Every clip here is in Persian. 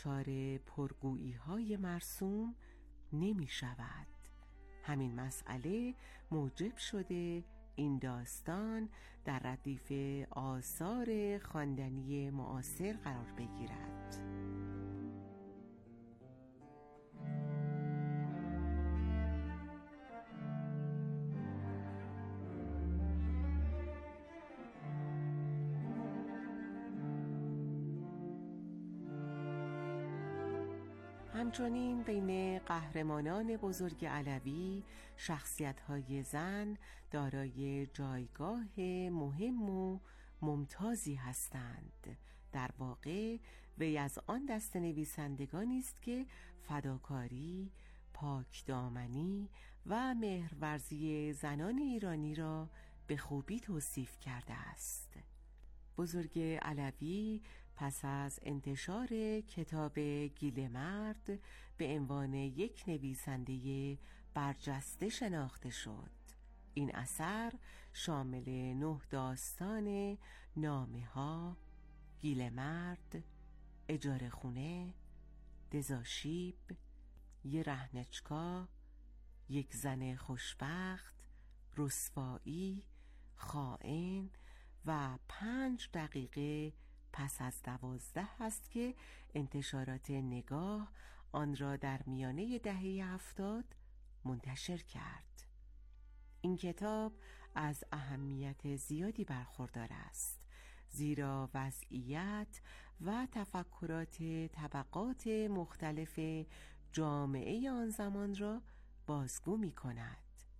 دچار پرگویی های مرسوم نمی شود. همین مسئله موجب شده این داستان در ردیف آثار خواندنی معاصر قرار بگیرد. همچنین بین قهرمانان بزرگ علوی شخصیت‌های زن دارای جایگاه مهم و ممتازی هستند. در واقع وی از آن دست نویسندگانی است که فداکاری، پاکدامنی و مهرورزی زنان ایرانی را به خوبی توصیف کرده است. بزرگ علوی پس از انتشار کتاب گیلمرد به عنوان یک نویسنده برجسته شناخته شد. این اثر شامل 9 داستان نامه ها، گیلمرد، اجاره خونه، دزاشیب، یه رهنچکا، یک زن خوشبخت، رسوایی، خائن و 5 دقیقه پس از 12 است که انتشارات نگاه آن را در میانه دهه 70 منتشر کرد. این کتاب از اهمیت زیادی برخوردار است، زیرا وضعیت و تفکرات طبقات مختلف جامعه آن زمان را بازگو می کند.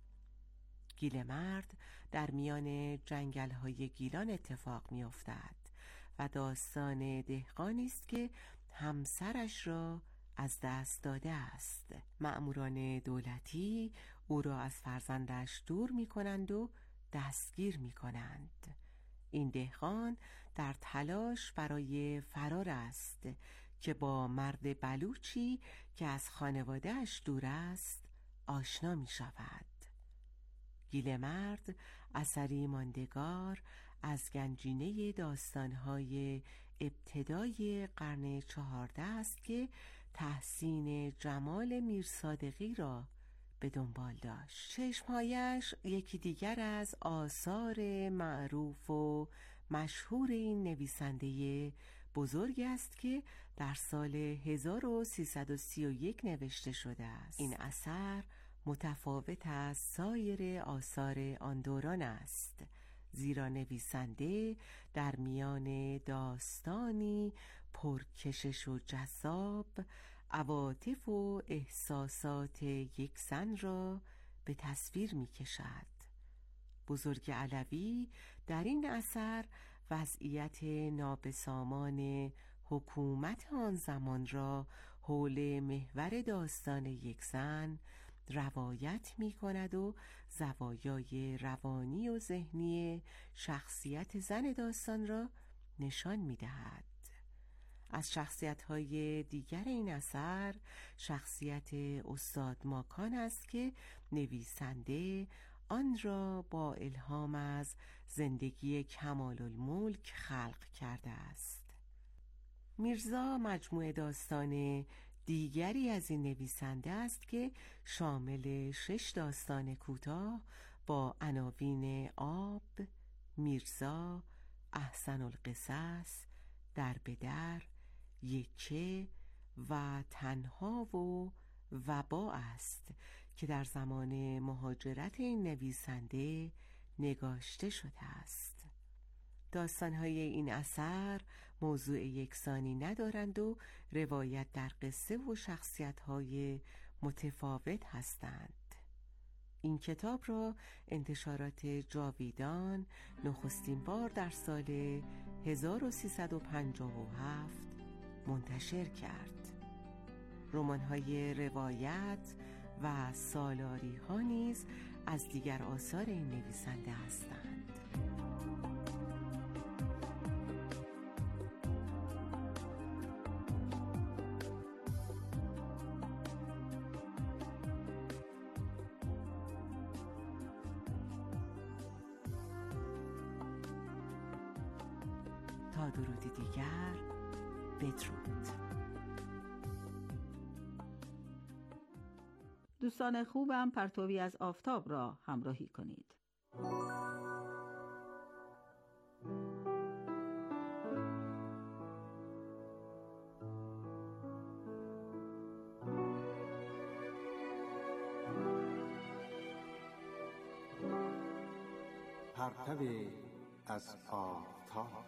گیلمرد در میان جنگل‌های گیلان اتفاق می‌افتد و داستان دهقانی است که همسرش را از دست داده است. مأموران دولتی او را از فرزندش دور می‌کنند و دستگیر می‌کنند. این دهقان در تلاش برای فرار است که با مرد بلوچی که از خانواده‌اش دور است آشنا می‌شود. گیلمرد اثری ماندگار از گنجینه داستان‌های ابتدای قرن 14 است که تحسین جمال میرصادقی را به دنبال داشت. چشمهایش یکی دیگر از آثار معروف و مشهور این نویسنده بزرگ است که در سال 1331 نوشته شده است. این اثر متفاوت از سایر آثار آن دوران است، زیرا نویسنده در میان داستانی پرکشش و جذاب عواطف و احساسات یک زن را به تصویر می کشد. بزرگ علوی در این اثر وضعیت نابسامان حکومت آن زمان را حول محور داستان یک زن روایت می کند و زوایای روانی و ذهنی شخصیت زن داستان را نشان می دهد. از شخصیت‌های دیگر این اثر شخصیت استاد ماکان است که نویسنده آن را با الهام از زندگی کمال الملک خلق کرده است. میرزا مجموعه داستان دیگری از این نویسنده است که شامل 6 داستان کوتاه با عناوین آب، میرزا، احسن القصص، در به در، یکه و تنها و وبا است که در زمان مهاجرت این نویسنده نگاشته شده است. داستان‌های این اثر موضوع یکسانی ندارند و روایت در قصه و شخصیت‌های متفاوت هستند. این کتاب را انتشارات جاویدان نخستین بار در سال 1357 منتشر کرد. رمان‌های روایت و سالاری‌ها نیز از دیگر آثار این نویسنده هستند. تا درودی دیگر، بدرود. دوستان خوبم، پرتوی از آفتاب را همراهی کنید. پرتو از آفتاب.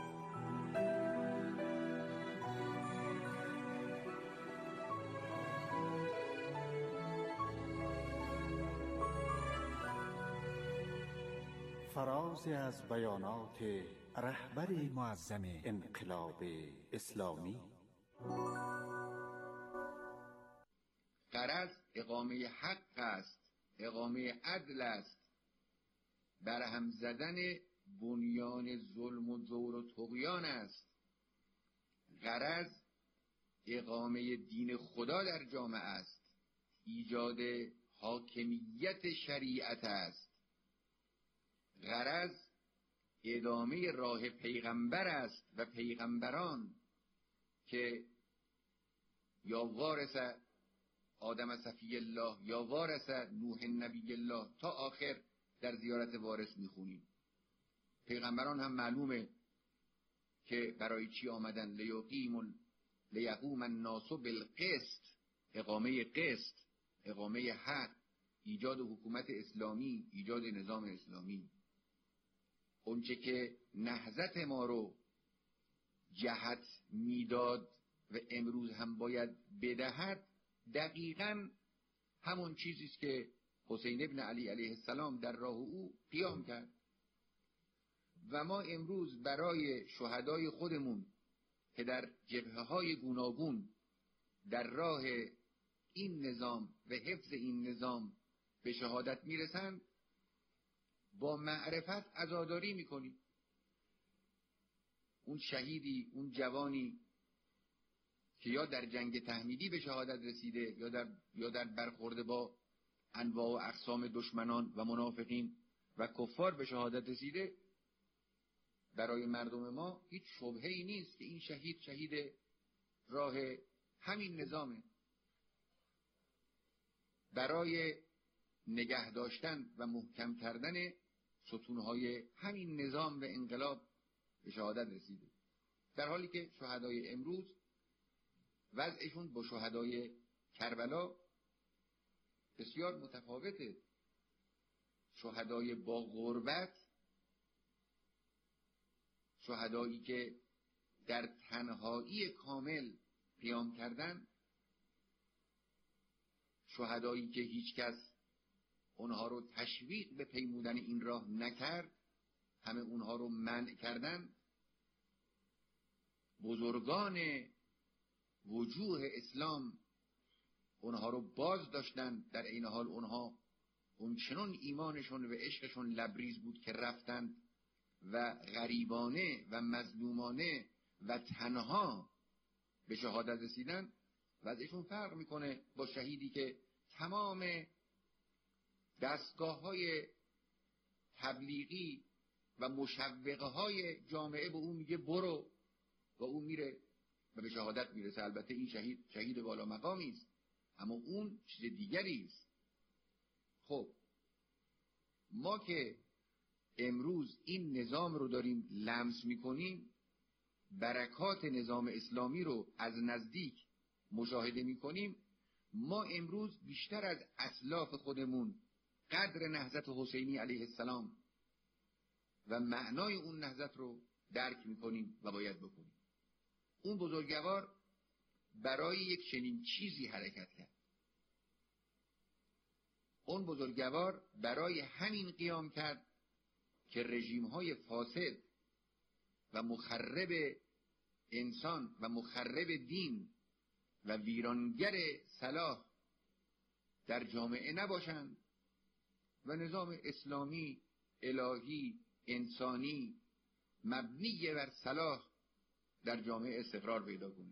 فرازی از بیانات رهبر معظم انقلاب اسلامی. غرض اقامه حق است، اقامه عدل است، برهم زدن بنیان ظلم و جور و طغیان است. غرض اقامه دین خدا در جامعه است، ایجاد حاکمیت شریعت است. غرض ادامه راه پیغمبر است و پیغمبران که یا وارث آدم صفی الله یا وارث نوح نبی الله تا آخر در زیارت وارث میخونیم. پیغمبران هم معلومه که برای چی آمدن. لیقوم الناس بالقسط، اقامه قسط، اقامه حق، ایجاد حکومت اسلامی، ایجاد نظام اسلامی. اونچه که نهضت ما رو جهت میداد و امروز هم باید بدهد دقیقاً همون چیزی است که حسین ابن علی علیه السلام در راه او قیام کرد. و ما امروز برای شهدای خودمون که در جبهه‌های گوناگون در راه این نظام و حفظ این نظام به شهادت میرسند با معرفت عزاداری میکنیم. اون شهیدی، اون جوانی که یا در جنگ تحمیدی به شهادت رسیده یا در برخورد با انواع و اقسام دشمنان و منافقین و کفار به شهادت رسیده، برای مردم ما هیچ شبهه‌ای نیست که این شهید راه همین نظامه. برای نگه داشتن و محکم کردن ستونهای همین نظام و انقلاب به شهادت رسیده، در حالی که شهدای امروز وضعشون با شهدای کربلا بسیار متفاوته. شهدای با غربت، شهدایی که در تنهایی کامل قیام کردن، شهدایی که هیچ کس اونها رو تشویق به پیمودن این راه نکرد، همه اونها رو منع کردن. بزرگان وجوه اسلام اونها رو باز داشتن، در این حال اونها اونچنان ایمانشون و عشقشون لبریز بود که رفتند و غریبانه و مظلومانه و تنها به شهادت رسیدن. وضعشون فرق میکنه با شهیدی که تمام دستگاه‌های تبلیغی و مشوقه های جامعه به اون میگه برو و اون میره و به شهادت میرسه. البته این شهید بالا مقامی است، اما اون چیز دیگری است. خب ما که امروز این نظام رو داریم لمس میکنیم، برکات نظام اسلامی رو از نزدیک مشاهده میکنیم، ما امروز بیشتر از اسلاف خودمون قدر نهضت حسینی علیه السلام و معنای اون نهضت رو درک میکنیم و باید بکنیم. اون بزرگوار برای یک چنین چیزی حرکت کرد. اون بزرگوار برای همین قیام کرد که رژیم‌های فاسد و مخرب انسان و مخرب دین و ویرانگر صلاح در جامعه نباشند و نظام اسلامی الهی انسانی مبنی بر صلاح در جامعه استقرار پیدا کنه.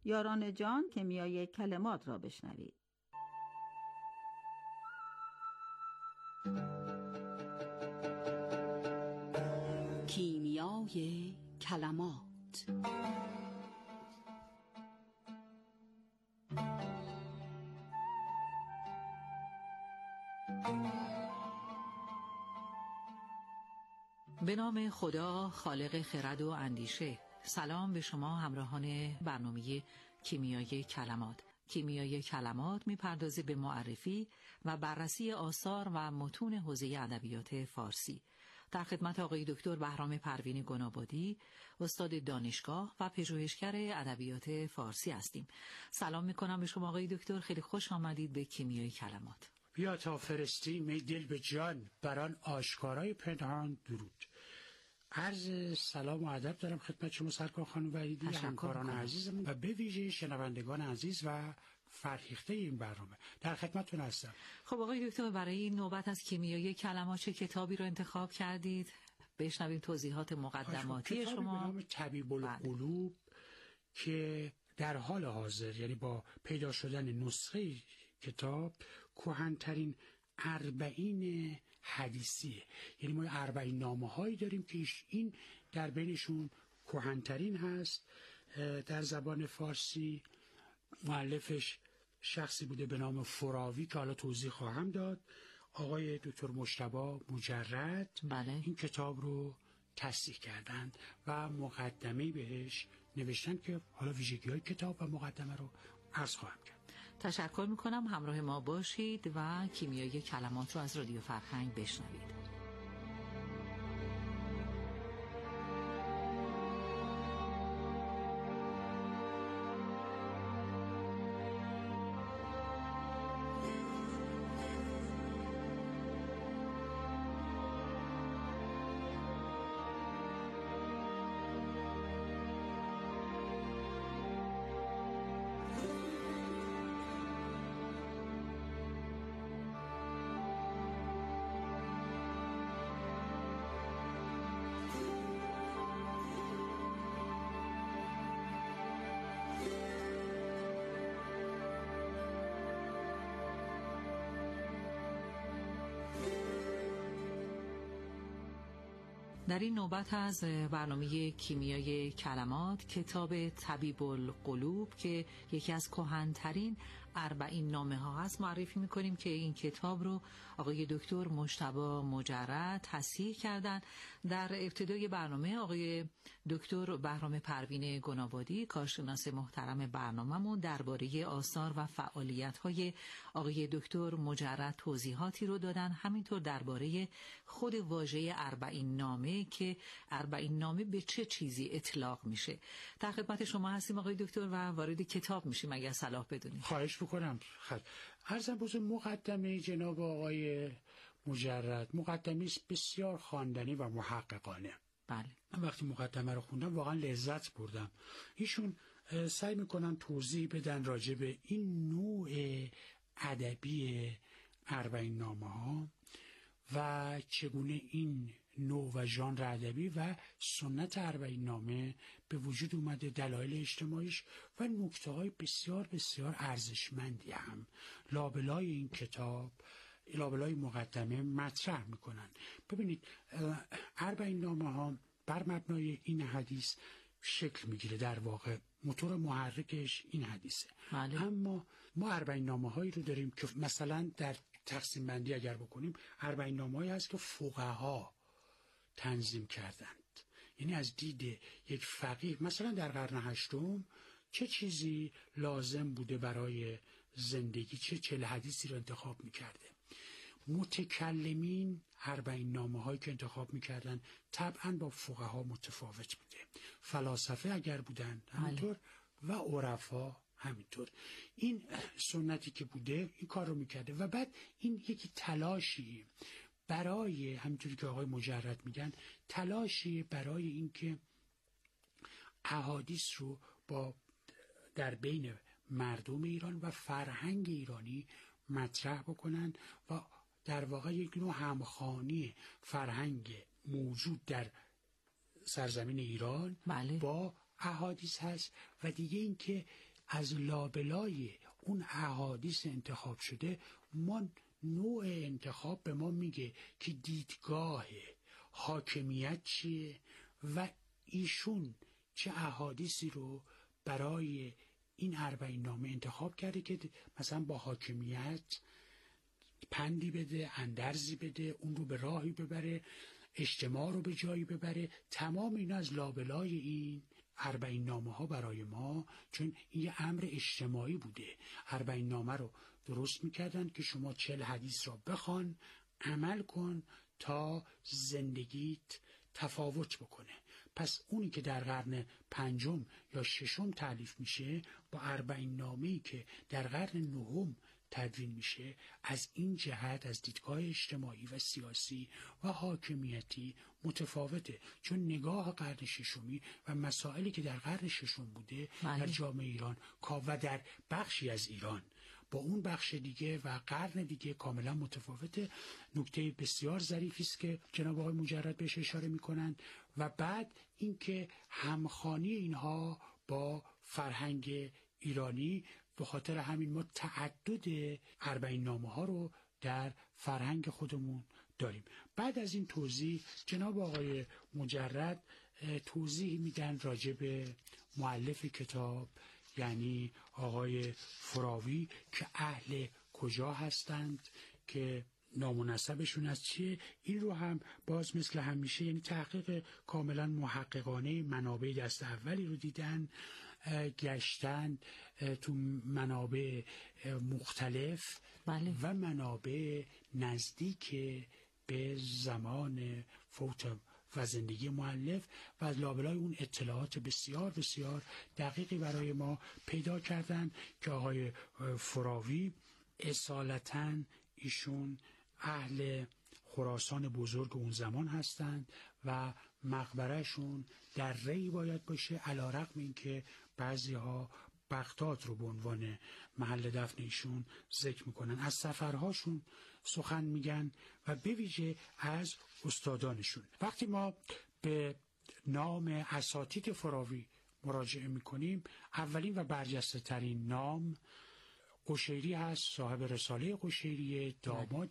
یاران جان کیمیای کلمات را بشنوید. کیمیای کلمات. به نام خدا خالق خرد و اندیشه. سلام به شما همراهان برنامه کیمیای کلمات. کیمیای کلمات میپردازه به معرفی و بررسی آثار و متون حوزه ادبیات فارسی. در خدمت آقای دکتر بهرام پروین گنابادی، استاد دانشگاه و پژوهشگر ادبیات فارسی هستیم. سلام میکنم به شما آقای دکتر، خیلی خوش آمدید به کیمیای کلمات. بیا تا فرستی می دل به جان، بران آشکارای پنهان درود. عرض سلام و ادب دارم خدمت شما سرکار خانم وحیدی، همکاران عزیزمون و به ویژه شنوندگان عزیز و فرهیخته این برنامه. در خدمتتون هستم. خب آقای دکتر، برای این نوبت از کیمیای کلمات چه کتابی رو انتخاب کردید؟ بشنویم توضیحات مقدماتی شما. کتابی به نام طبیب القلوب که در حال حاضر، یعنی با پیدا شدن نسخه کتاب، کهن‌ترین 40 حدیثیه. یعنی ما 40 نامه هایی داریم که این در بینشون کهن‌ترین هست. در زبان فارسی مؤلفش شخصی بوده به نام فراوی که حالا توضیح خواهم داد. آقای دکتر مجتبی مجرد این کتاب رو تصحیح کردند و مقدمه‌ای بهش نوشتن که حالا ویژگی‌های کتاب و مقدمه رو عرض خواهم کرد. تشکر میکنم، همراه ما باشید و کیمیای کلمات رو از رادیو فرهنگ بشنوید. در این نوبت از برنامه کیمیای کلمات، کتاب طبیب القلوب که یکی از کهن‌ترین 40 نامه ها هست معرفی میکنیم که این کتاب رو آقای دکتر مجتبی مجرد تصحیح کردن. در ابتدای برنامه آقای دکتر بهرام پروین گنابادی، کارشناس محترم برنامه‌مون، درباره آثار و فعالیت‌های آقای دکتر مجرد توضیحاتی رو دادن. همینطور درباره خود واژه 40 نامه که 40 نامه به چه چیزی اطلاق میشه. در خدمت شما هستیم آقای دکتر و وارد کتاب میشیم اگر صلاح بدونید. خواهش بکنم. عرضم بزرگ مقدمه جناب آقای مجرد مقدمه بسیار خواندنی و محققانه. بله. من وقتی مقدمه رو خوندم واقعا لذت بردم. ایشون سعی میکنن توضیح بدن راجع به این نوع ادبی 40 نامه ها و چگونه این نوع و ژانر ادبی و سنت 40 نامه به وجود اومده، دلایل اجتماعیش و نکته‌های بسیار بسیار ارزشمندی هم لابلای این کتاب، لابلای مقدمه مطرح میکنن. ببینید 40 نامه ها بر مبنای این حدیث شکل میگیره، در واقع موتور محرکش این حدیثه. بله. اما ما 40 نامه هایی رو داریم که مثلا در تقسیم بندی اگر بکنیم 40 نامه هایی هست که فقها تنظیم کردند. یعنی از دید یک فقیه مثلا در قرن 8 چه چیزی لازم بوده برای زندگی، چه حدیثی رو انتخاب میکرده. متکلمین 40 نامه هایی که انتخاب میکردن طبعا با فقها متفاوت بوده. فلاسفه اگر بودن همینطور و عرفا همینطور. این سنتی که بوده این کار رو میکرده و بعد این یکی تلاشی برای، همینطوری که آقای مجرد میگن، تلاشی برای اینکه احادیث رو با در بین مردم ایران و فرهنگ ایرانی مطرح بکنن و در واقع یک نوع همخوانی فرهنگ موجود در سرزمین ایران بله. با احادیث هست و دیگه این که از لابلای اون احادیث انتخاب شده ما نوع انتخاب به ما میگه که دیدگاه حاکمیت چیه و ایشون چه احادیثی رو برای این 40 نامه انتخاب کرده که مثلا با حاکمیت پندی بده، اندرزی بده، اون رو به راهی ببره، اجتماع رو به جایی ببره. تمام اینا از لابلای این 40 نامه ها برای ما، چون این یه امر اجتماعی بوده، 40 نامه رو درست میکردن که شما 40 حدیث را بخوان، عمل کن تا زندگیت تفاوت بکنه. پس اونی که در قرن 5 یا 6 تالیف میشه با 40 نامه‌ای که در قرن 9 تدوین میشه، از این جهت از دیدگاه اجتماعی و سیاسی و حاکمیتی متفاوته، چون نگاه قرن 6 و مسائلی که در قرن 6 بوده در جامعه ایران و در بخشی از ایران با اون بخش دیگه و قرن دیگه کاملا متفاوته. نکته بسیار ظریفی است که جناب آقای مجرد بهش اشاره میکنند. و بعد اینکه همخوانی اینها با فرهنگ ایرانی، به خاطر همین ما تعدد 40 نامه ها رو در فرهنگ خودمون داریم. بعد از این توضیح جناب آقای مجرد توضیح میدن راجع به مؤلف کتاب، یعنی آقای فراوی، که اهل کجا هستند، که نام و نسبشون از چیه. این رو هم باز مثل همیشه، یعنی تحقیق کاملا محققانه، منابع دست اولی رو دیدن، گشتن تو منابع مختلف و منابع نزدیک به زمان فوت و زندگی مؤلف و از لابلای اون اطلاعات بسیار بسیار دقیقی برای ما پیدا کردن که آقای فراوی اصالتاً ایشون اهل خراسان بزرگ اون زمان هستند و مقبرهشون در ری باید باشه، علی‌رغم این که بعضی ها بغداد رو به عنوان محل دفن ایشون ذکر میکنن. از سفرهاشون سخن میگن و به ویژه از استادانشون. وقتی ما به نام اساتید فراوی مراجعه میکنیم، اولین و برجسته ترین نام قشیری هست، صاحب رساله قشیریه، داماد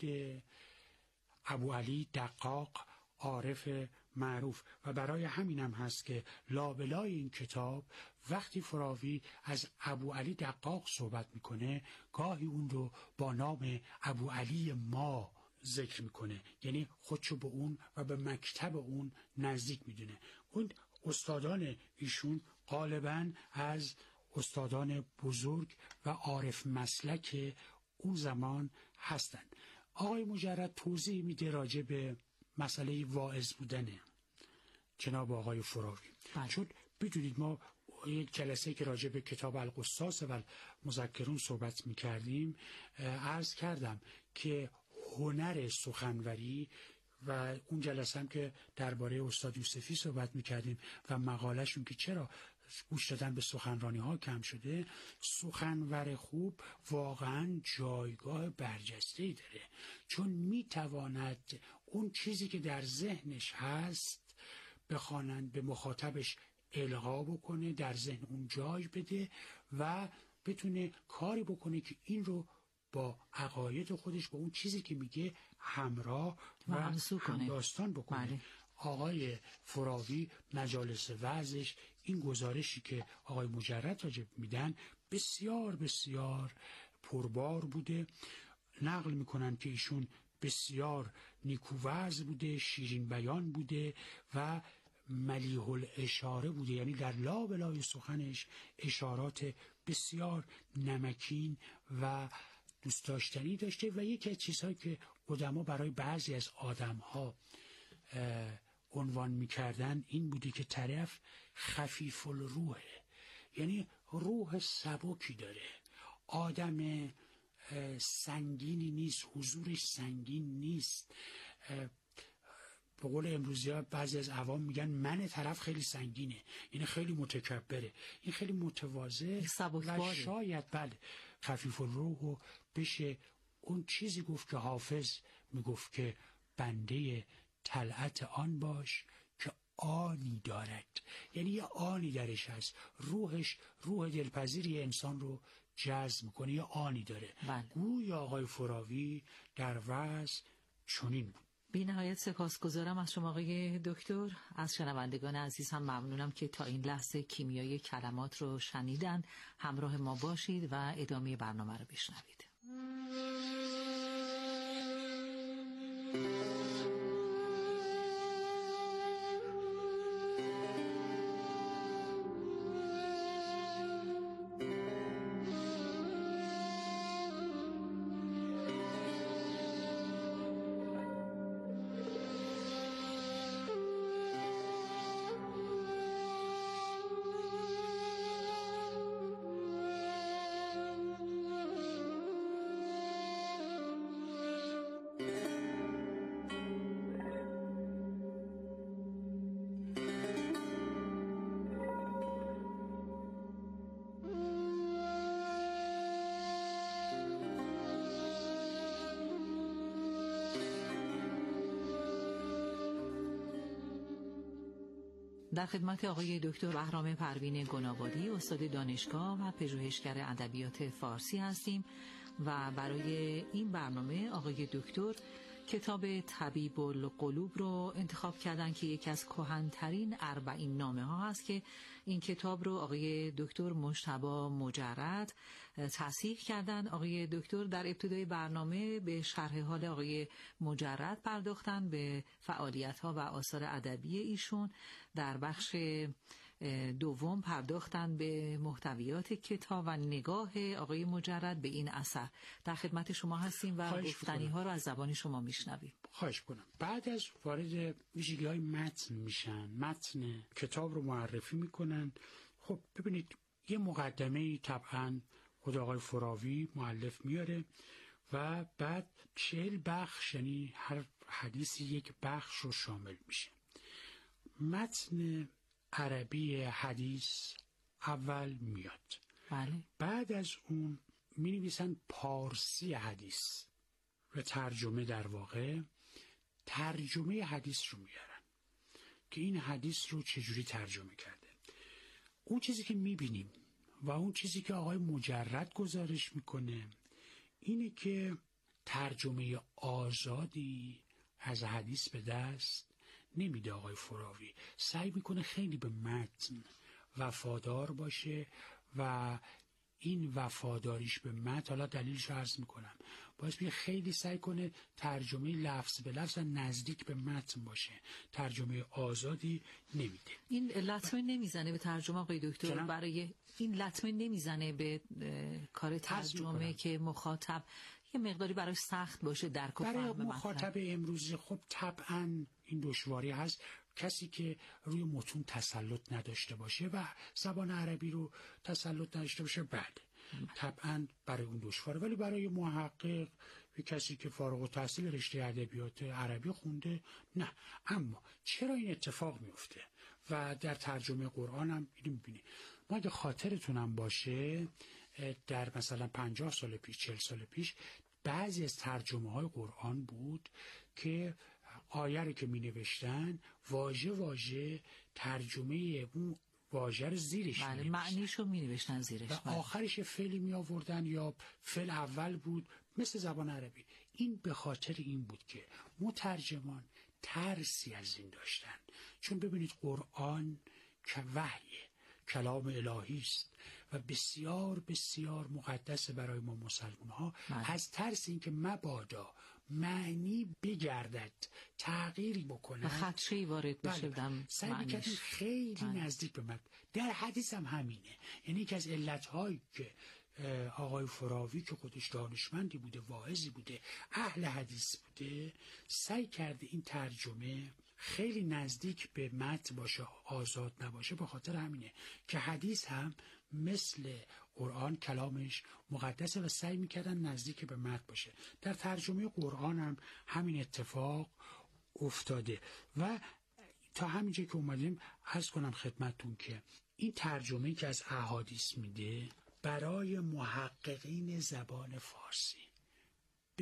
ابوعلی دقاق عارف معروف. و برای همین هم هست که لابلای این کتاب وقتی فراوی از ابوعلی دقاق صحبت میکنه، گاهی اون رو با نام ابوعلی ما ذکر میکنه، یعنی خودشو به اون و به مکتب اون نزدیک میدونه. اون استادان ایشون غالباً از استادان بزرگ و عارف مسلک اون زمان هستند. آقای مجرد توضیح میده راجع به مسئله واعظ بودنه جناب آقای فراوی. چون بدونید ما یک جلسه که راجع به کتاب القصاص و مذکرون صحبت میکردیم، عرض کردم که هنر سخنوری و اون جلسه هم که درباره استاد یوسفی صحبت میکردیم و مقالهشون که چرا گوش دادن به سخنرانی ها کم شده، سخنور خوب واقعا جایگاه برجسته‌ای داره، چون میتواند اون چیزی که در ذهنش هست به خوانند به مخاطبش القا بکنه، در ذهن اون جای بده و بتونه کاری بکنه که این رو با عقاید خودش با اون چیزی که میگه همراه و همداستان بکنه. بله. آقای فراوی مجالس وعظش این گزارشی که آقای مجرد راجع میدن بسیار بسیار پربار بوده. نقل میکنن که ایشون بسیار نیکو وعظ بوده، شیرین بیان بوده و ملیح الاشاره بوده، یعنی در لابلای سخنش اشارات بسیار نمکین و دوست داشتنی داشته. و یکی از چیزهایی که قدما برای بعضی از آدم‌ها عنوان می‌کردن این بوده که طرف خفیف الروحه، یعنی روح سبکی داره، آدم سنگینی نیست، حضورش سنگین نیست. به قول امروزی‌ها بعضی از عوام میگن من طرف خیلی سنگینه، یعنی خیلی متکبره، این خیلی متواضع و شاید بله خفیف الروح و بشه اون چیزی گفت که حافظ میگفت که بنده طلعت آن باش که آنی دارد، یعنی یه آنی درش هست، روحش روح دلپذیری انسان رو جذب میکنه، یه آنی داره. گویا آقای فراوی در وضع چنین بود. بی نهایت سپاسگزارم از شما آقای دکتر. از شنوندگان عزیز هم ممنونم که تا این لحظه کیمیای کلمات رو شنیدن. همراه ما باشید و ادامه برنامه رو بشنوید. در خدمت آقای دکتر بهرام پروین گنابادی، استاد دانشگاه و پژوهشگر ادبیات فارسی هستیم و برای این برنامه آقای دکتر کتاب طبیب القلوب رو انتخاب کردن که یکی از کهن‌ترین 40 نامه ها هست که این کتاب رو آقای دکتر مجتبی مجرد تصحیح کردن. آقای دکتر در ابتدای برنامه به شرح حال آقای مجرد پرداختن، به فعالیت‌ها و آثار ادبی ایشون. در بخش دوم پرداختن به محتویات کتاب و نگاه آقای مجرد به این اثر. در خدمت شما هستیم و گفتنی ها رو از زبان شما میشنویم. خواهش کنم. بعد از وارد ویژگی‌های متن میشن، متن کتاب رو معرفی میکنن. خب ببینید یه مقدمه طبعا خود آقای فراوی مؤلف میاره و بعد 40 بخش، یعنی هر حدیثی یک بخش رو شامل میشه. متن عربی حدیث اول میاد. بله. بعد از اون می نویسن پارسی حدیث و ترجمه، در واقع ترجمه حدیث رو میارن که این حدیث رو چجوری ترجمه کرده. اون چیزی که میبینیم و اون چیزی که آقای مجرد گزارش میکنه اینه که ترجمه آزادی از حدیث به دست نمیده. آقای فراوی سعی میکنه خیلی به متن وفادار باشه و این وفاداریش به متن، حالا دلیلش رو عرض میکنم، باعث میشه خیلی سعی کنه ترجمه لفظ به لفظ نزدیک به متن باشه، ترجمه آزادی نمیده. این لطمه نمیزنه به ترجمه آقای دکتر؟ برای این لطمه نمیزنه به کار ترجمه که مخاطب یه مقداری براش سخت باشه درک و فهم مطلب؟ برای مخاطب امروزی خب طبعا این دشواری هست. کسی که روی متون تسلط نداشته باشه و زبان عربی رو تسلط نداشته باشه بعد طبعا برای اون دشواره، ولی برای محقق و کسی که فارغ التحصیل رشته ادبیات عربی خونده نه. اما چرا این اتفاق میفته و در ترجمه قرآن هم اینو میبینی. ما اگه خاطرتونم باشه در مثلا 50 سال پیش 40 سال پیش بعضی از ترجمه های قرآن بود که آیه رو که می نوشتن واژه واژه ترجمه اون واژه رو زیرش می نوشتن. معنیشو می نوشتن زیرش و آخرش فعلی می آوردن یا فعل اول بود مثل زبان عربی. این به خاطر این بود که مترجمان ترسی از این داشتن، چون ببینید قرآن که وحی کلام الهی است و بسیار بسیار مقدس برای ما مسلمان ها. از ترس این که مبادا معنی بگردد تغییری بکنه، خدشه‌ای وارد بشه، سعی کردیم خیلی نزدیک به من. در حدیث هم همینه. یعنی یکی از علتهایی که آقای فراوی که خودش دانشمندی بوده، واعظی بوده، اهل حدیث بوده، سعی کرده این ترجمه خیلی نزدیک به متن باشه، آزاد نباشه. به خاطر همینه که حدیث هم مثل قرآن کلامش مقدسه و سعی میکردن نزدیک به متن باشه. در ترجمه قرآن هم همین اتفاق افتاده و تا همینجا که اومدیم عرض کنم خدمتون که این ترجمه که از احادیث میده برای محققین زبان فارسی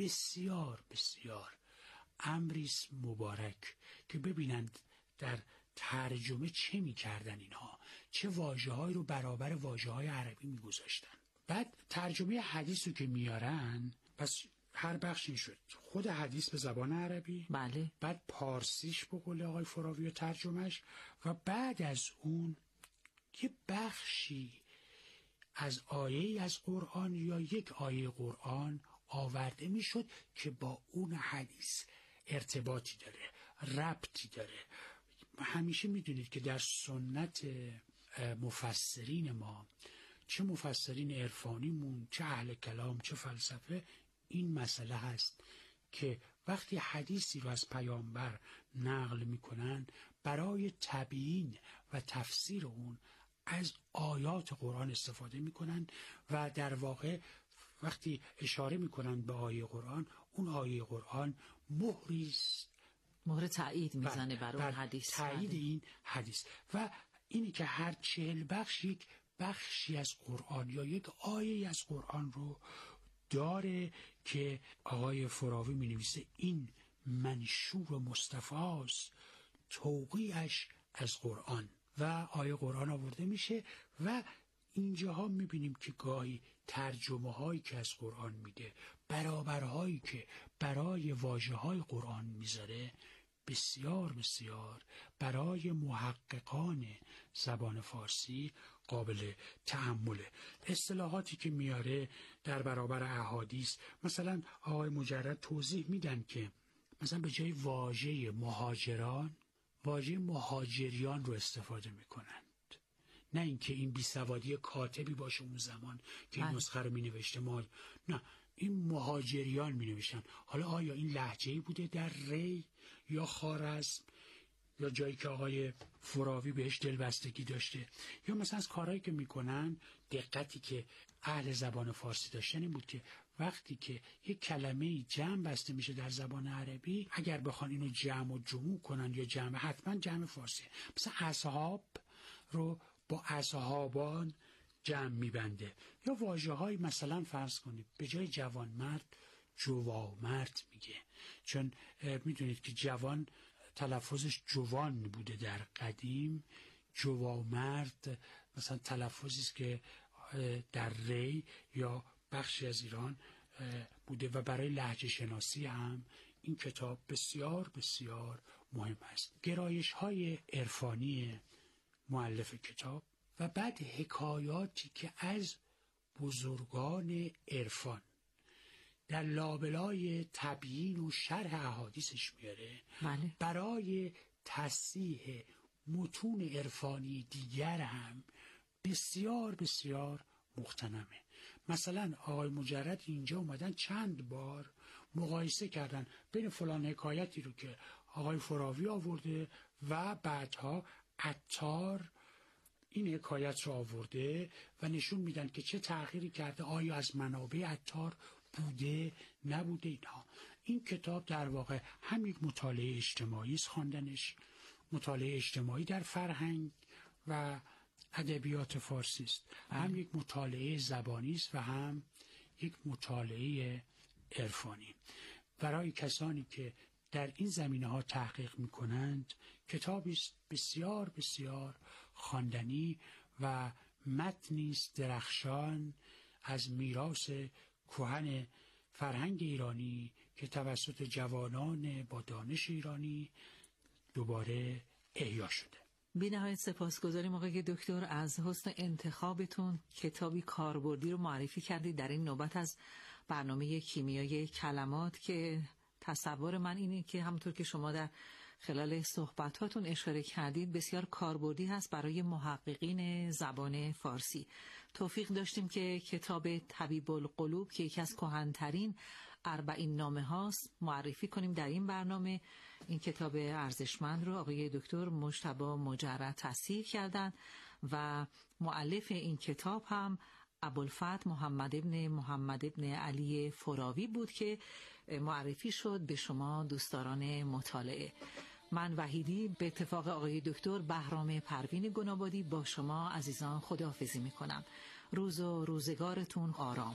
بسیار بسیار امریست مبارک که ببینند در ترجمه چه میکردن اینها، چه واژه‌هایی رو برابر واژه‌های عربی میگذاشتن. بعد ترجمه حدیث رو که میارن، پس هر بخش این شد خود حدیث به زبان عربی، بله، بعد پارسیش به قول آقای فراوی و ترجمهش، و بعد از اون یه بخشی از آیه‌ای از قرآن یا یک آیه قرآن آورده میشد که با اون حدیث ارتباطی داره، ربطی داره. همیشه میدونید که در سنت مفسرین ما، چه مفسرین عرفانیمون، چه اهل کلام، چه فلسفه، این مسئله هست که وقتی حدیثی رو از پیامبر نقل میکنن، برای تبیین و تفسیر اون از آیات قرآن استفاده میکنن و در واقع وقتی اشاره میکنن به آیه قرآن، اون آیه قرآن مهری است، مهر تایید میزنه بر اون حدیث، تایید این حدیث. و اینی که هر 40 بخش یک بخشی از قرآن یا یک آیه از قرآن رو داره که آقای فراوی می نویسه این منشور مصطفی است، توقیعش از قرآن، و آیه قرآن آورده میشه. و اینجاها می بینیم که گاهی ترجمه هایی که از قرآن میده، برابرهایی که برای واژه های قرآن میذاره، بسیار بسیار برای محققان زبان فارسی قابل تأمله. اصطلاحاتی که میاره در برابر احادیث، مثلا آقای مجرد توضیح میدن که مثلا به جای واژه مهاجران، واژه مهاجریان رو استفاده میکنند. نه اینکه این بیسوادی کاتبی باشه اون زمان که این نسخه رو مینوشته، نه، این مهاجریان مینوشتن. حالا آیا این لهجه‌ای بوده در ری یا خوارزم یا جایی که آقای فراوی بهش دلبستگی داشته، یا مثلا از کارهایی که میکنن، دقتی که اهل زبان فارسی داشتن این بود که وقتی که یک کلمه جمع بسته میشه در زبان عربی، اگر بخوان اینو جمع و جموع کنن یا جمع، حتما جمع فارسی. مثلا اصحاب رو با اصحابان جمع میبنده. یا واژه های مثلا فرض کنید به جای جوان مرد جوامرد میگه، چون میدونید که جوان تلفظش جوان بوده در قدیم، جوامرد مثلا تلفظی است که در ری یا بخشی از ایران بوده. و برای لهجه شناسی هم این کتاب بسیار بسیار مهم است. گرایش های عرفانی مؤلف کتاب و بعد حکایاتی که از بزرگان عرفان در لابلای تبیین و شرح احادیثش میاره، بله، برای تصحیح متون عرفانی دیگر هم بسیار بسیار مغتنمه. مثلا آقای مجرد اینجا اومدن چند بار مقایسه کردن بین فلان حکایتی رو که آقای فراوی آورده و بعدها عطار این حکایت رو آورده و نشون میدن که چه تأخیری کرده، آیا از منابع عطار بوده نبوده اینها. این کتاب در واقع هم یک مطالعه اجتماعی است، خواندنش مطالعه اجتماعی در فرهنگ و ادبیات فارسی است، هم یک مطالعه زبانی است و هم یک مطالعه عرفانی. برای کسانی که در این زمینه‌ها تحقیق می‌کنند، کتابی است بسیار بسیار خواندنی و متنی است درخشان از میراث کهن فرهنگ ایرانی که توسط جوانان با دانش ایرانی دوباره احیا شده. بی‌نهایت سپاسگزاریم آقای دکتر از حسن انتخابتون. کتابی کاربردی رو معرفی کردید در این نوبت از برنامه کیمیای کلمات که تصور من اینه که همونطور که شما در خلال صحبتاتون اشاره کردید بسیار کاربردی هست برای محققین زبان فارسی. توفیق داشتیم که کتاب طبیب القلوب که یکی از کهن‌ترین 40 نامه هاست معرفی کنیم در این برنامه. این کتاب ارزشمند رو آقای دکتر مجتبی مجرد تصحیح کردند و مؤلف این کتاب هم ابوالفتح محمد ابن علی فراوی بود که معرفی شد به شما دوستداران مطالعه. من وحیدی به اتفاق آقای دکتر بهرام پروین گنابادی با شما عزیزان خداحافظی میکنم. روز و روزگارتون آرام.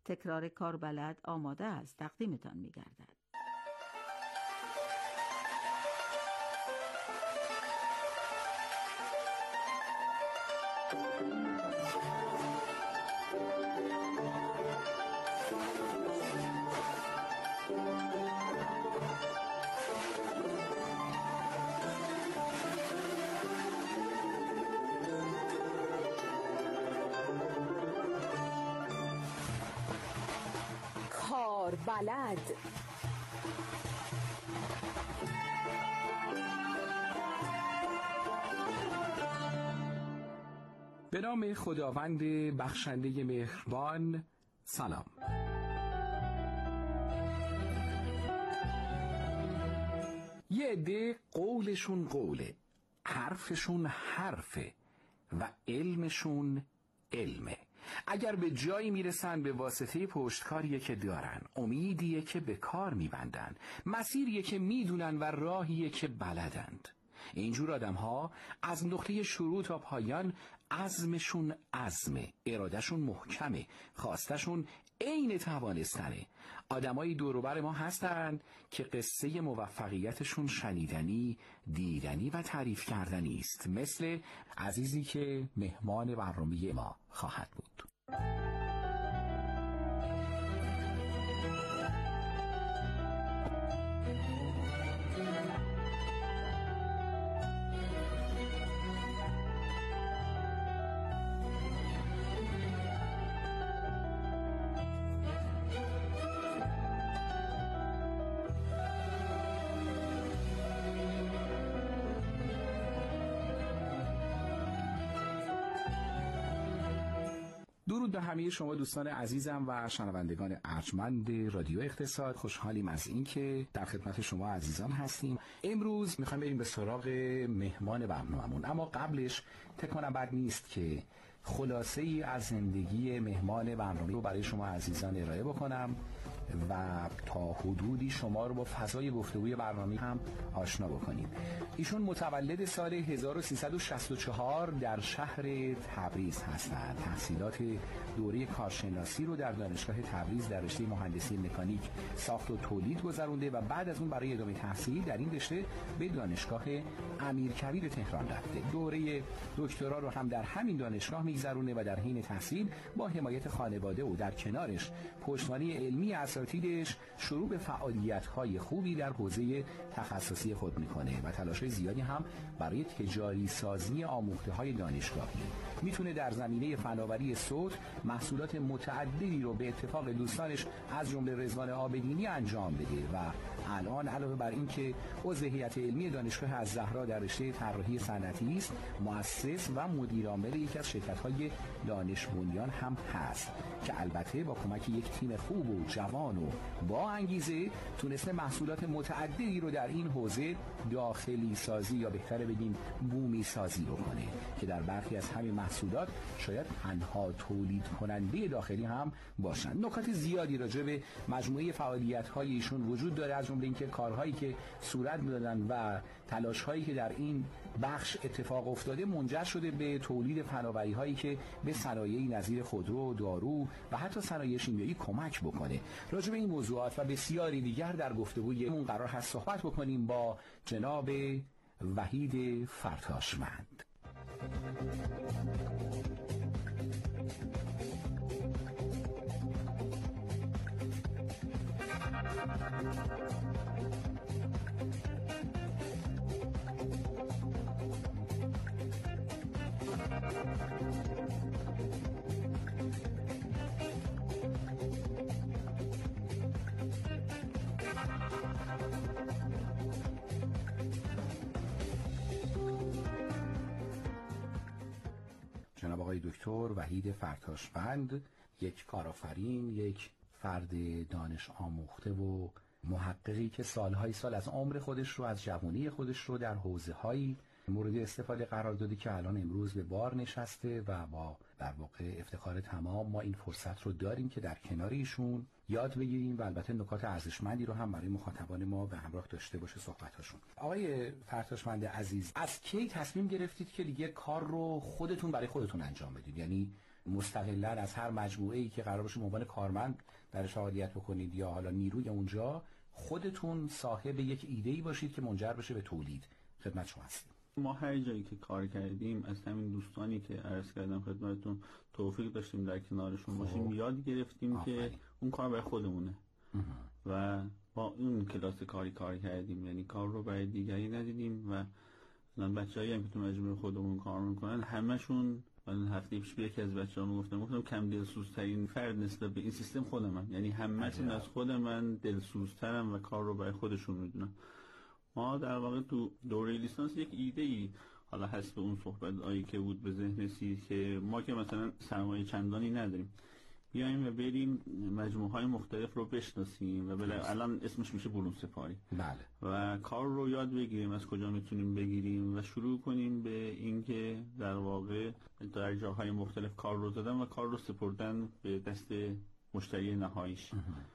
تکرار کاربلد آماده است، تقدیمتان می‌گردد. کاربلد. به نام خداوند بخشنده مهربان. سلام. یه عده قولشون قوله، حرفشون حرفه و علمشون علمه. اگر به جایی میرسن به واسطه پشتکاریه که دارن، امیدیه که به کار میبندن، مسیریه که میدونن و راهیه که بلدند. اینجور آدم ها از نقطه شروع تا پایان عزمشون عزمه، ارادهشون محکمه، خواستشون عین توانستنه. آدمایی دوروبر ما هستن که قصه موفقیتشون شنیدنی، دیدنی و تعریف کردنی است، مثل عزیزی که مهمان برنامه ما خواهد بود. درود به همه شما دوستان عزیزم و شنوندگان ارجمند رادیو اقتصاد. خوشحالیم از این که در خدمت شما عزیزان هستیم. امروز میخوایم بریم به سراغ مهمان برنامه‌مون، اما قبلش تکنم بد نیست که خلاصه ای از زندگی مهمان برنامه رو برای شما عزیزان ارائه بکنم و تا حدودی شما رو با فضای گفتگوی برنامه هم آشنا بکنیم. ایشون متولد سال 1364 در شهر تبریز هستند. تحصیلات دوره کارشناسی رو در دانشگاه تبریز در رشته مهندسی مکانیک ساخت و تولید گذرونده و بعد از اون برای ادامه تحصیل در این رشته به دانشگاه امیرکبیر تهران رفته. دوره دکترا رو هم در همین دانشگاه میگذرونه و در حین تحصیل با حمایت خانواده و در کنارش پشتوانه علمی اساتیدش شروع به فعالیت‌های خوبی در حوزه تخصصی خود میکنه و تلاش‌های زیادی هم برای تجاری سازی آموخته‌های دانشگاهی. میتونه در زمینه فناوری صوت محصولات متعددی رو به اتفاق دوستانش از جمله رضوان عابدینی انجام بده و الان علاوه بر این که عضو هیئت علمی دانشگاه الزهرا در رشته طراحی صنعتی است، مؤسس و مدیر عامل یکی از شرکت‌های دانش بنیان هم هست که البته با کمک یک تیم خوب و جوان و با انگیزه تونسته محصولات متعددی رو در این حوزه داخلی سازی یا بهتره بگیم بومی سازی بکنه که در برخی از همین محصولات شاید تنها تولید کننده داخلی هم باشند. نکات زیادی راجع به مجموعه فعالیت‌های ایشون وجود داره، از جمله اینکه کارهایی که صورت می‌دادن و تلاش‌هایی که در این بخش اتفاق افتاده منجر شده به تولید فناوری‌هایی که به صنایعی نظیر خودرو، دارو و حتی صنایع شیمیایی کمک بکنه. راجع به این موضوعات و بسیاری دیگر در گفتگوی اون قرار هست صحبت بکنیم با جناب وحید فرتاشمند. جناب آقای دکتر وحید فرتاشمند، یک کارآفرین، یک فرد دانش آموخته و محققی که سالهای سال از عمر خودش رو، از جوانی خودش رو در حوزه‌های مورد استفاده قرار داده که الان امروز به بار نشسته و با در واقع افتخار تمام ما این فرصت رو داریم که در کنار ایشون یاد بگیریم و البته نکات ارزشمندی رو هم برای مخاطبان ما به همراه داشته باشه صحبتاشون. آقای فرتاشمند عزیز، از کی تصمیم گرفتید که دیگه کار رو خودتون برای خودتون انجام بدید؟ یعنی مستقلاً از هر مجموعه‌ای که قرار باشه به عنوان کارمند درش فعالیت بکنید یا حالا نیروی اونجا، خودتون صاحب یک ایده‌ای باشید که منجر بشه به تولید. خدمت شما هستیم. ما هر جایی که کار کردیم از همین دوستانی که عرض کردم خدمتتون توفیق داشتیم در کنارشون باشیم، یاد گرفتیم که اون کار برای خودمونه و با اون کلاس کار کردیم، یعنی کار رو برای دیگری ندیدیم. و بچه‌هایی هم که تو مجموعه خودمون کار میکنن همشون، من هفته پیش به یکی از بچه‌ها گفتم کم دلسوزترین فرد نسبت به این سیستم خودمم، یعنی همشون از خود من دلسوزترم و کار رو برای خودشون میدونن. ما در واقع تو دوره لیسانس یک ایده‌ای حالا حسب اون صحبت آیی که بود به ذهن رسید که ما که مثلا سرمایه چندانی نداریم، بیایم و بریم مجموعه‌های مختلف رو بشناسیم و الان اسمش میشه برون سپاری. بله. و کار رو یاد بگیریم از کجا میتونیم بگیریم و شروع کنیم به اینکه در واقع در جاهای مختلف کار رو دادن و کار رو سپردن به دست مشتری نهاییش.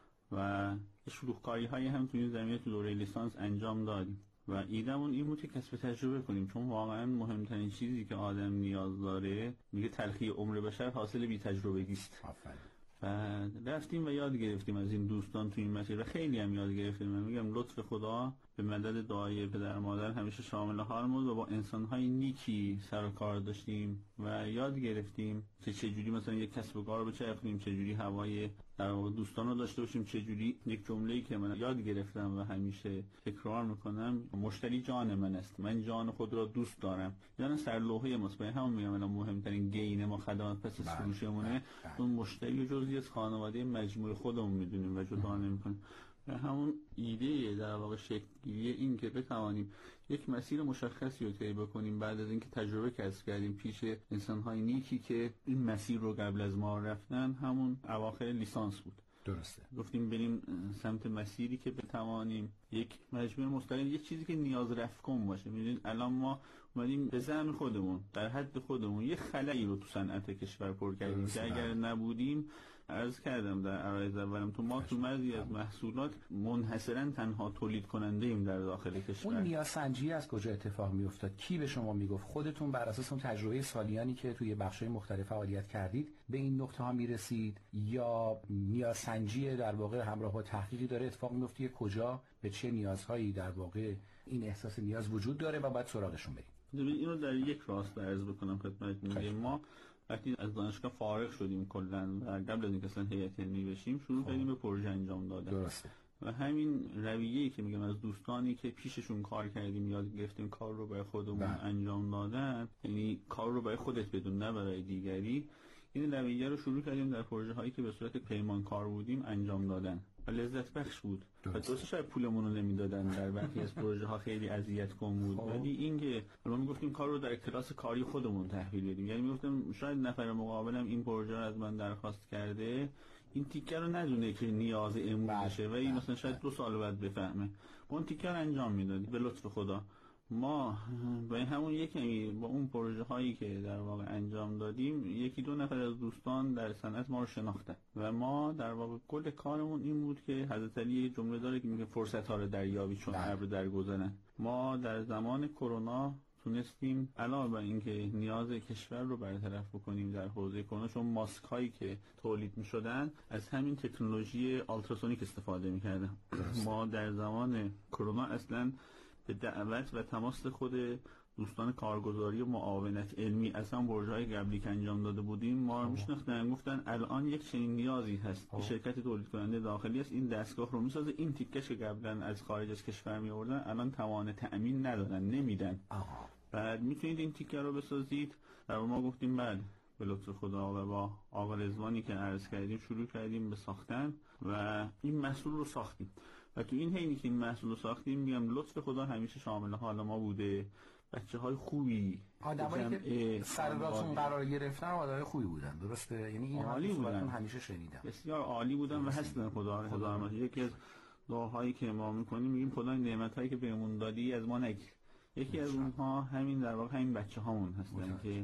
و شلوغ‌کاری‌هایی هم تو این زمینه تو دوره لیسانس انجام دادیم و ایدمون این بود که کسب تجربه کنیم، چون واقعا مهمترین چیزی که آدم نیاز داره، میگه تلخی عمر بشر حاصل بی تجربگی است. و رفتیم و یاد گرفتیم از این دوستان تو این مسیر و خیلی هم یاد گرفتیم. من میگم لطف خدا به مدد دعای پدر مادر همیشه شامل حال بود و با انسان‌های نیکی سر و کار داشتیم و یاد گرفتیم که چجوری مثلا یک کسب و کار رو بچرخونیم، چجوری هوای در واقع دوستان رو داشته باشیم، چجوری یک جمله‌ای که من یاد گرفتم و همیشه تکرار میکنم، مشتری جان من است، من جان خود را دوست دارم. یعنی سرلوحه ماست. همون میگم الان مهمترین گین ما خدمات پس از فروشمونه اون مشتری جزئی از خانواده مجموعه خودمون میدونیم و جدا نمی‌کنیم. همون ایده در واقع شکلی این که بتوانیم یک مسیر مشخصی رو طی بکنیم بعد از اینکه تجربه کسب کردیم پیش انسان‌های نیکی که این مسیر رو قبل از ما رفتن، همون اواخر لیسانس بود. درسته. گفتیم بریم سمت مسیری که بتوانیم یک مجموعه مستقل، یک چیزی که نیاز رفع کن باشه. می‌دونید الان ما اومدیم به زعم خودمون در حد خودمون یه خلایی رو تو صنعت کشور پر کردیم که اگر نبودیم، عرض کردم در عرایض اولم، تو ما تو بعضی از محصولات منحصرا تنها تولید کننده ایم در داخل کشور. اون نیازسنجی از کجا اتفاق میافتاد؟ کی به شما میگفت؟ خودتون بر اساس اون تجربه سالیانی که توی بخش‌های مختلف فعالیت کردید به این نقطه ها میرسید، یا نیازسنجی در واقع همراه با تحقیقی داره اتفاق میفته که کجا به چه نیازهایی در واقع این احساس نیاز وجود داره و بعد سراغشون بریم؟ اینو در یک راست عرض بکنم خدمتتون. ما وقتی از دانشگاه فارغ شدیم کلاً و قبل از اینکه اصلا هیئت علمی بشیم شروع کردیم به پروژه انجام دادن. درسته. و همین رویه‌ای که میگم از دوستانی که پیششون کار کردیم یاد گرفتیم کار رو برای خودمون انجام دادن، یعنی کار رو برای خودت بدون نه برای دیگری، این رویه رو شروع کردیم در پروژه هایی که به صورت پیمانکار بودیم انجام دادن و لذت بخش بود. و درسته شاید پولمون رو نمیدادن، در برخی از پروژه ها خیلی اذیت کن بود، ولی اینکه ما میگفتیم کار رو در کلاس کاری خودمون تحویل بدیم. یعنی میگفتم شاید نفر مقابلم این پروژه رو از من درخواست کرده، این تیکه رو ندونه که نیاز امروزشه و این مثلا شاید 2 سال بعد بفهمه، اون تیکه رو انجام میدادیم به لطف خدا. ما به همون یکی با اون پروژه هایی که در واقع انجام دادیم 1-2 نفر از دوستان در صنعت ما رو شناختن و ما در واقع کل کارمون این بود که حضرت علی یه جمله داره که میگه فرصت ها رو دریابی چون ابر درگذرن. ما در زمان کرونا تونستیم علاوه بر اینکه نیاز کشور رو برطرف بکنیم در حوزه کرونا، چون ماسک هایی که تولید می‌شدن از همین تکنولوژی آلتراسونیک استفاده می‌کردن. ما در زمان کرونا اصلاً به دعوت و تماس خود دوستان کارگزاری و معاونت علمی از هم پروژه‌های قبلی که انجام داده بودیم ما میشناختن، گفتن الان یک چنین نیازی هست که شرکت تولید کننده داخلی است این دستگاه رو میسازه، این تیکش که قبلا از خارج از کشور میآوردن الان توان تأمین ندارن، نمیدن، بعد میتونید این تیکه رو بسازید. و ما گفتیم بله به لطف خدا و با آقا رضوانی که عرض کردیم شروع کردیم به ساختن و این محصول رو ساختیم. و تو این حینی که این محصول رو ساختیم میگم لطف خدا همیشه شامل حال ما بوده. بچه‌های خوبی، آدمایی که سر راهتون قرار گرفتن آدمای خوبی بودن. درسته؟ یعنی این عالی بودن، همیشه شنیدم بسیار عالی بودن و هستن. خدا یکی از دعاهایی که ما میکنیم میگیم خدا نعمتایی که بهمون دادی از ما نگیر. یکی از اونها همین در واقع همین بچه‌هامون هستن که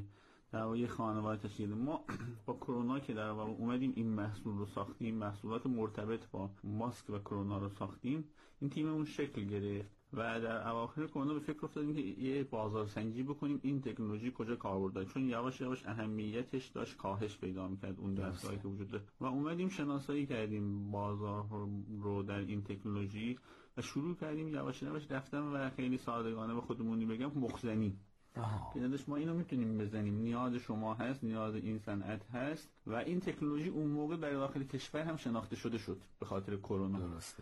در واقع خانواده تشکیل. ما با کرونا که در واقع اومدیم این محصول رو ساختیم، محصولات مرتبط با ماسک و کرونا رو ساختیم، این تیممون شکل گرفت و در اواخر کرونا به فکر افتادیم که یه بازارسنجی بکنیم این تکنولوژی کجا کاربرد داره، چون یواش یواش اهمیتش داشت کاهش پیدا می‌کرد اون دستگاهی که وجود داره و اومدیم شناسایی کردیم بازار رو در این تکنولوژی و شروع کردیم یواش یواش رفتن و خیلی ساده‌گانه به خودمونی بگم مخزنی. پیدادش ما اینو میتونیم بزنیم، نیاز شما هست، نیاز این صنعت هست و این تکنولوژی اون موقع در داخل کشور هم شناخته شده شد به خاطر کرونا. درسته.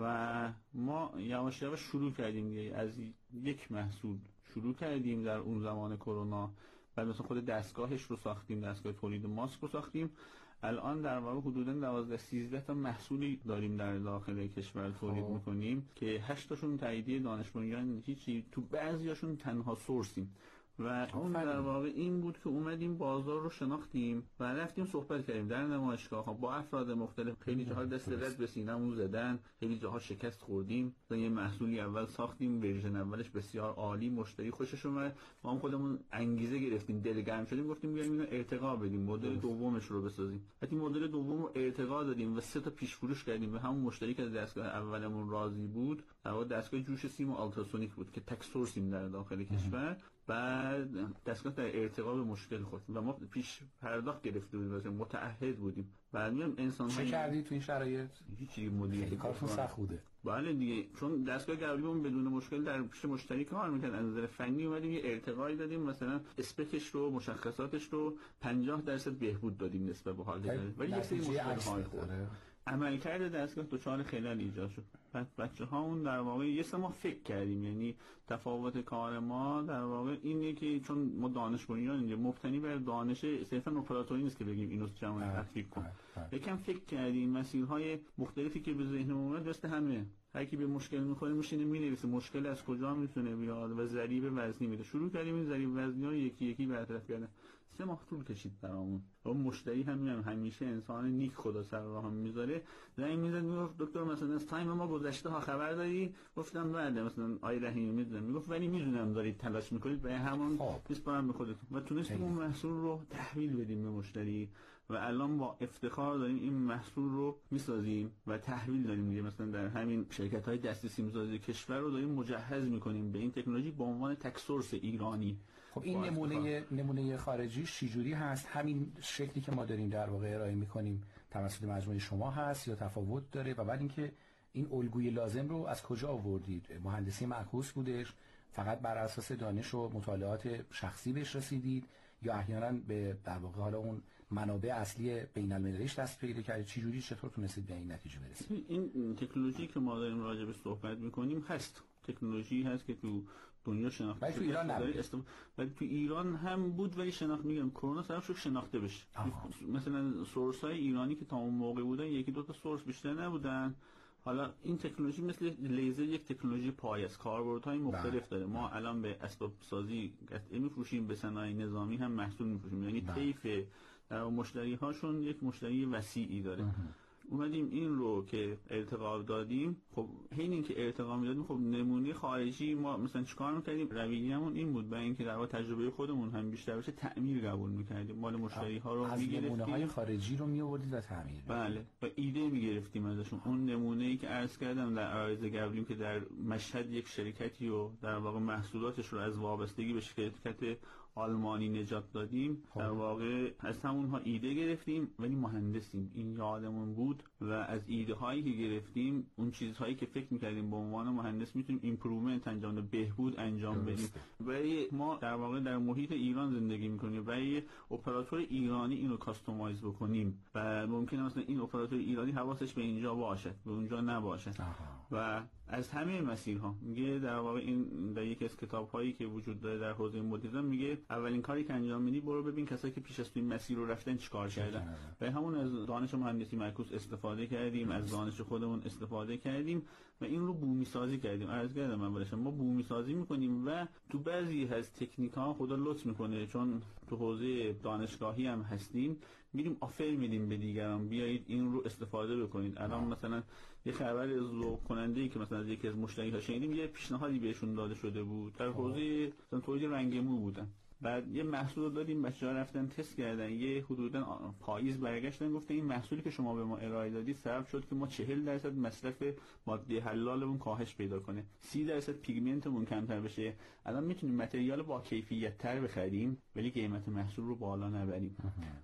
و ما یواش یواش شروع کردیم از یک محصول شروع کردیم در اون زمان کرونا، بعد مثلا خود دستگاهش رو ساختیم، دستگاه تولید ماسک رو ساختیم. الان در واقع حدوداً 12-13 تا محصولی داریم در داخل کشور تولید میکنیم که 8 تاشون تاییدیه دانش بنیان، هیچی، تو بعضیاشون تنها سورسیم و اون در واقع این بود که اومدیم بازار رو شناختیم و رفتیم صحبت کردیم در نمایشگاه ها با افراد مختلف. خیلی جاها دست رد به سینه‌مون زدن، خیلی جاها شکست خوردیم. یه محصولی اول ساختیم، ورژن اولش بسیار عالی، مشتری خوشش اومد، ما هم خودمون انگیزه گرفتیم، دلگرم شدیم، گفتیم بیایم اینو ارتقا بدیم، مدل دومش رو بسازیم. وقتی مدل دوم رو ارتقا دادیم و 3 تا پیش فروش کردیم به همون مشتری که از دستگاه اولمون راضی بود، در واقع دستگاه جوش سیم و آلتراسونیک بود که تک سورسیم در داخل کشور. بعد دستگاه در ارتقا به مشکل خورد و ما پیش پرداخت گرفته بودیم، مثلا متعهد بودیم. بعد میگم انسان چه کردی تو این شرایط؟ هیچی، مدیر کارتون سخت بوده. بله دیگه، چون دستگاه قبلیمون بدون مشکل در پیش مشتری کار میکرد. از نظر فنی اومدیم یه ارتقایی دادیم، مثلا اسپکش رو، مشخصاتش رو 50% بهبود دادیم نسبت به حال داره، ولی یه سری مشکل‌های خورد. عملکرد دستگاه دچار خلل ایجاد شد. بعد بچه‌هامون در واقع یه سه ماه فکر کردیم، یعنی تفاوت کار ما در واقع اینه که چون ما دانش بنیان اینجا مبتنی بر دانش صرفاً اپراتوری نیست که بگیم اینو جمع تفکیک کن. یکم فکر کردیم، مسیرهای مختلفی که به ذهنمون اومد دست همه، هر کی به مشکل می‌خوره میشینه مینویسه مشکل از کجا میتونه بیاد و ضریب وزنی میده. شروع کردیم این ضریب وزنی رو یکی یکی برطرف کردن. 3 ماه طول کشید برامون. و مشتری هم همیشه انسان نیک خدا سر راه هم میذاره، زنگ میزد میگفت دکتر مثلا از تایم ما گذشته ها خبر داری؟ گفتم بله، مثلا آی رحیمی میدونم. میگفت ولی میدونم دارید تلاش میکنید به همون میسپارم به خودتون. و تونستیم اون محصول رو تحویل بدیم به مشتری و الان با افتخار داریم این محصول رو میسازیم و تحویل داریم دیگه. مثلا در همین شرکت‌های دستی سیمسازی کشور رو داریم مجهز میکنیم به این تکنولوژی به عنوان تک سورس ایرانی. خب این نمونه خارجی چجوری هست؟ همین شکلی که ما داریم در واقع ارائه میکنیم توسط مجموعه شما هست یا تفاوت داره؟ و بعد اینکه این الگوی لازم رو از کجا آوردید؟ مهندسی معکوس بودش؟ فقط بر اساس دانش و مطالعات شخصی بهش رسیدید یا احیانا به در واقع حالا اون منابع اصلی بین المللیش دست پیدا کردید؟ چطور تونستید به این نتیجه برسید؟ این تکنولوژی که ما داریم راجع به صحبت میکنیم هست، تکنولوژی هست که تو دنیا شناخته شده، تو ایران نبود. ولی تو ایران هم بود ولی شناخته، میگم کرونا سبب شد شناخته بشه. مثلا سورس های ایرانی که تا اون موقع بودن یکی دو تا سورس بیشتر نبودن. حالا این تکنولوژی مثل لیزر یک تکنولوژی پایه است، کاربردهای مختلف داره. ما الان به اسباب سازی قطعه میفروشیم، به صنایع نظامی هم محصول میفروشیم، یعنی طیف در مشتری هاشون یک مشتری وسیعی داره. اومدیم این رو که ارتقا دادیم، خب این که ارتقا میدادیم، خب نمونه خارجی ما مثلا چیکار میکردیم؟ رویه‌مون این بود برای اینکه در واقع تجربه خودمون هم بیشتر بشه تعمیر قبول میکردیم، مال مشتری ها رو میگرفتیم، نمونه‌های خارجی رو میآوردید و تعمیر. بله، و ایده میگرفتیم ازشون. اون نمونه‌ای که عرض کردم در عرض قبلیم که در مشهد یک شرکتی و در واقع محصولاتش رو از وابستگی به شرکت آلمانی نجات دادیم، در واقع از همونها ایده گرفتیم ولی مهندسیم، این یادمون بود و از ایده هایی که گرفتیم اون چیزهایی که فکر میکردیم به عنوان مهندس میتونیم ایمپروومنت انجام بدیم، بهبود انجام بدیم. ولی ما در واقع در محیط ایران زندگی میکنیم و یه اپراتور ایرانی اینو کاستومایز بکنیم و ممکنه مثلا این اپراتور ایرانی حواسش به اینجا باشه به اونجا نباشه. و از همه مسیرها میگه در واقع این در یکی از کتاب‌هایی که وجود داره در حوزه مدیریت میگه اولین کاری که انجام میدی برو ببین کسایی که پیش از تو این مسیر رو رفتن چیکار کردن. و همون از دانش مهندسی معکوس استفاده کردیم، از دانش خودمون استفاده کردیم و این رو بومی سازی کردیم. عرض کردم اولش ما بومی سازی میکنیم و تو بعضی از تکنیک‌ها خدا لطف میکنه چون تو حوزه دانشگاهی هم هستیم، میریم آفر میدیم به دیگران بیایید این رو استفاده بکنید. الان مثلا یه خبر ذوق کننده‌ای که مثلا از یکی از مشتری‌ها شنیدیم، یه پیشنهادی بهشون داده شده بود در حوزه مثلا تولید رنگ مو بودن. بعد یه محصول دادیم، بچه‌ها رفتن تست کردن، یه حدوداً پاییز برگشتن گفتن این محصولی که شما به ما ارائه دادید سبب شد که ما 40% مصرف ماده حلالمون کاهش پیدا کنه، 30% پیگمنتمون کمتر بشه. الان میتونیم متریال با کیفیت تر بخریم ولی قیمت محصول رو بالا نبریم.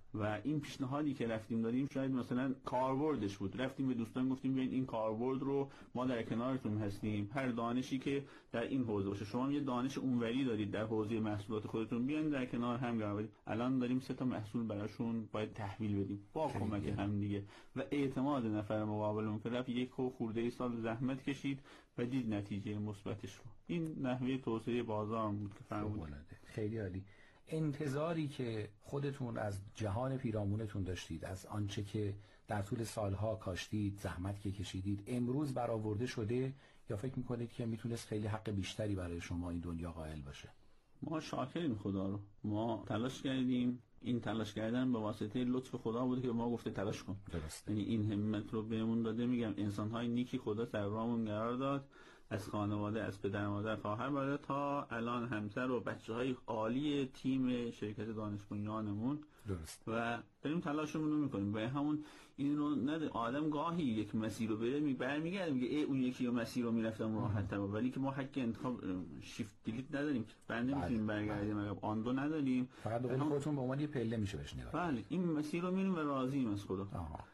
و این پیشنهادی که رفتیم دادیم شاید مثلا کاربردش بود، رفتیم به دوستان گفتیم ببین این کاربرد رو ما در کنارتون هستیم، هر دانشی که در این حوزه باشه، شما یه دانش اونوری دارید در حوزه محصولات خودتون، بیاین در کنار هم قرار بدیم. الان داریم 3 تا محصول براشون باید تحویل بدیم با کمک هم دیگه و اعتماد نفر مقابلمون که رفت 1 خورده سال زحمت کشید و دید نتیجه مثبتش رو. این نحوه توسعه بازار بود که فرمودید. خیلی عالی. انتظاری که خودتون از جهان پیرامونتون داشتید، از آنچه که در طول سالها کاشتید، زحمت که کشیدید، امروز برآورده شده یا فکر میکنید که میتونست خیلی حق بیشتری برای شما این دنیا قائل باشه؟ ما شاکریم خدا رو. ما تلاش کردیم، این تلاش کردن به واسطه لطف خدا بوده که به ما گفته تلاش کن. درسته. یعنی این همت رو بهمون داده. میگم انسان‌های نیکی خدا در راهمون قرار داد، از خانواده، از پدر مادر، خواهر برادر تا الان همسر و بچه‌های عالی تیم شرکت دانش بنیانمون. درست. و داریم تلاشمون رو میکنیم. به همون این رو نده آدم گاهی یک مسیر رو بره برمیگرده میگه اون یکی رو مسیر رو میرفتم راحت تر، ولی که ما حق انتخاب شیفت دیلیت نداریم، بنده میتونیم برگردیم عقب، آن دو نداریم. فقط به خودتون به عنوان یه پله میشه بهش نگاه. بله این مسیر رو میریم و راضییم از خدا.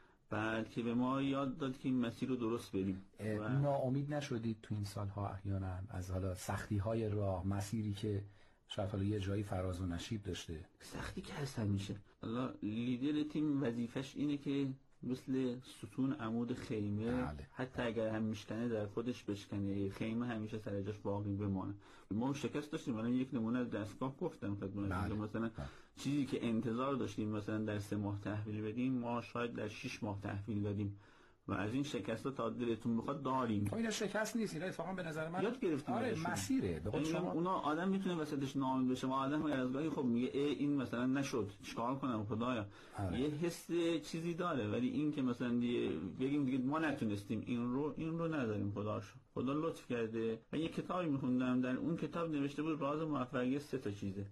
بعد که به ما یاد داد که این مسیر رو درست بریم. ناامید نشدید تو این سالها احیانا از حالا سختی های راه، مسیری که شاید حالا یه جایی فراز و نشیب داشته؟ سختی که هستن میشه. حالا لیدر تیم وظیفش اینه که مثل ستون عمود خیمه حتی اگر هم میشکنه در خودش بشکنه، خیمه همیشه سر جاش باقی بمانه. ما شکست داشتیم، الان یک نمونه از دستگاه گفتم خدمتتون. مثلا چیزی که انتظار داشتیم مثلا در 3 ماه تحویل بدیم، ما شاید در 6 ماه تحویل دادیم و از این شکست تا دلتون بخواد داریم. اینا شکست نیست، اینا اتفاقا به نظر من یاد گرفتیم. مسیره. به قول شما اونا آدم میتونه وسطش ناامید بشه، ما آدم از گاهی خب میگه این مثلا نشد چیکار کنم خدایا. یه حس چیزی داره، ولی این که مثلا بگیم دیگه ما نتونستیم این رو نداریم. خدا لطف کرده. من یه کتابی میخوندم، در اون کتاب نوشته بود راز موفقیت 3 تا چیزه.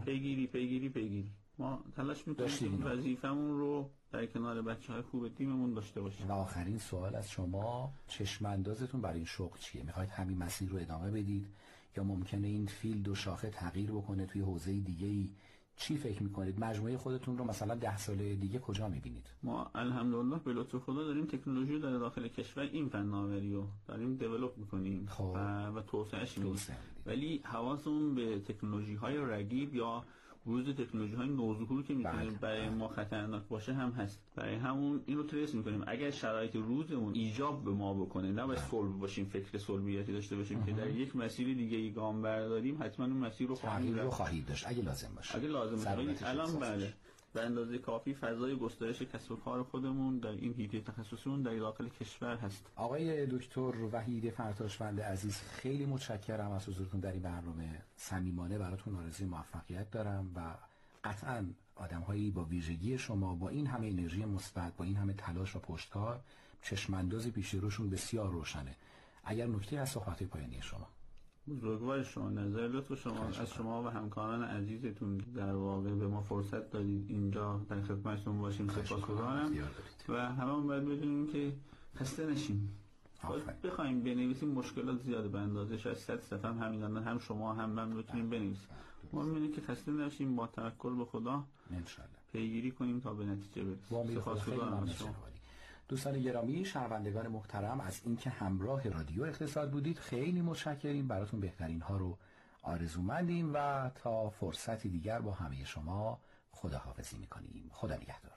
پیگیری. ما تلاش میکنیم وظیفمون رو در کنار بچه‌های خوب تیممون داشته باشیم. و آخرین سوال از شما، چشم اندازتون برای این شغل چیه؟ میخواید همین مسیر رو ادامه بدید یا ممکنه این فیلد و شاخه تغییر بکنه توی حوزه دیگه‌ای؟ چی فکر میکنید؟ مجموعه خودتون رو مثلا 10 سال دیگه کجا میبینید؟ ما الحمدلله به لطف خدا داریم تکنولوژی رو در داخل کشور این فناوری رو داریم دیولپ میکنیم و توسعهش میدیم، ولی حواسمون به تکنولوژی‌های رقیب یا ورود تکنولوژی‌های نوظهور که میتونه برای ما خطرناک باشه هم هست. برای همون اینو تریس میکنیم. اگر شرایط روزمون ایجاب به ما بکنه، نباید صلب باشیم، فکر صلبیتی داشته باشیم که در یک مسیر دیگه ای گام برداریم، حتما اون مسیر رو خواهید داشت اگه لازم باشه. الان بله به اندازه کافی فضای گسترش کسب و کار خودمون در این حیطه تخصصیمون در داخل کشور هست. آقای دکتر وحید فرتاشوند عزیز، خیلی متشکرم از حضورتون در این برنامه. صمیمانه براتون آرزوی موفقیت دارم و قطعاً آدم‌هایی با ویژگی شما، با این همه انرژی مثبت، با این همه تلاش و پشتکار، چشم‌انداز پیش روشون بسیار روشنه. اگر نکته از صحبت پایانی شما؟ بزرگوار شما، نظر لطف شما، از شما و همکاران عزیزتون در واقع به ما فرصت دادید اینجا در خدمتتون باشیم. سپاسگزارم و هممون باید بدونیم که خسته نشیم. بخوایم بنویسیم مشکلات زیاده، به اندازه شاید 100 صفحه همین الان هم شما هم من بتونیم بنویسیم. ما می‌بینیم که خسته نشیم، با توکل به خدا ان شاءالله پیگیری کنیم تا به نتیجه برسیم. سپاسگزارم از شما. دوستان گرامی، شنوندگان محترم، از اینکه همراه رادیو اقتصاد بودید خیلی متشکریم. براتون بهترین ها رو آرزومندیم و تا فرصتی دیگر با همه شما خداحافظی میکنیم. خدا نگهدار.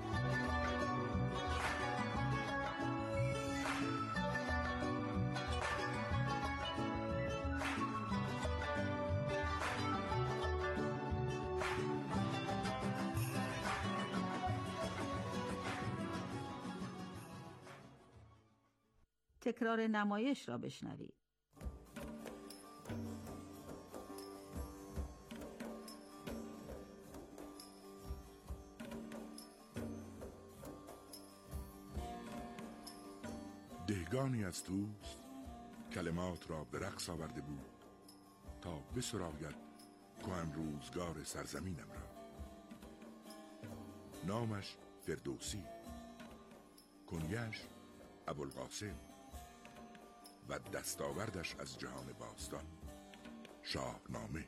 تکرار نمایش را بشنوید. دهگانی از دوست کلمات را به رقص آورده بود تا بسراید کهن روزگار سرزمینم را. نامش فردوسی، کنیش ابوالقاسم و دستاوردش از جهان باستان شاهنامه.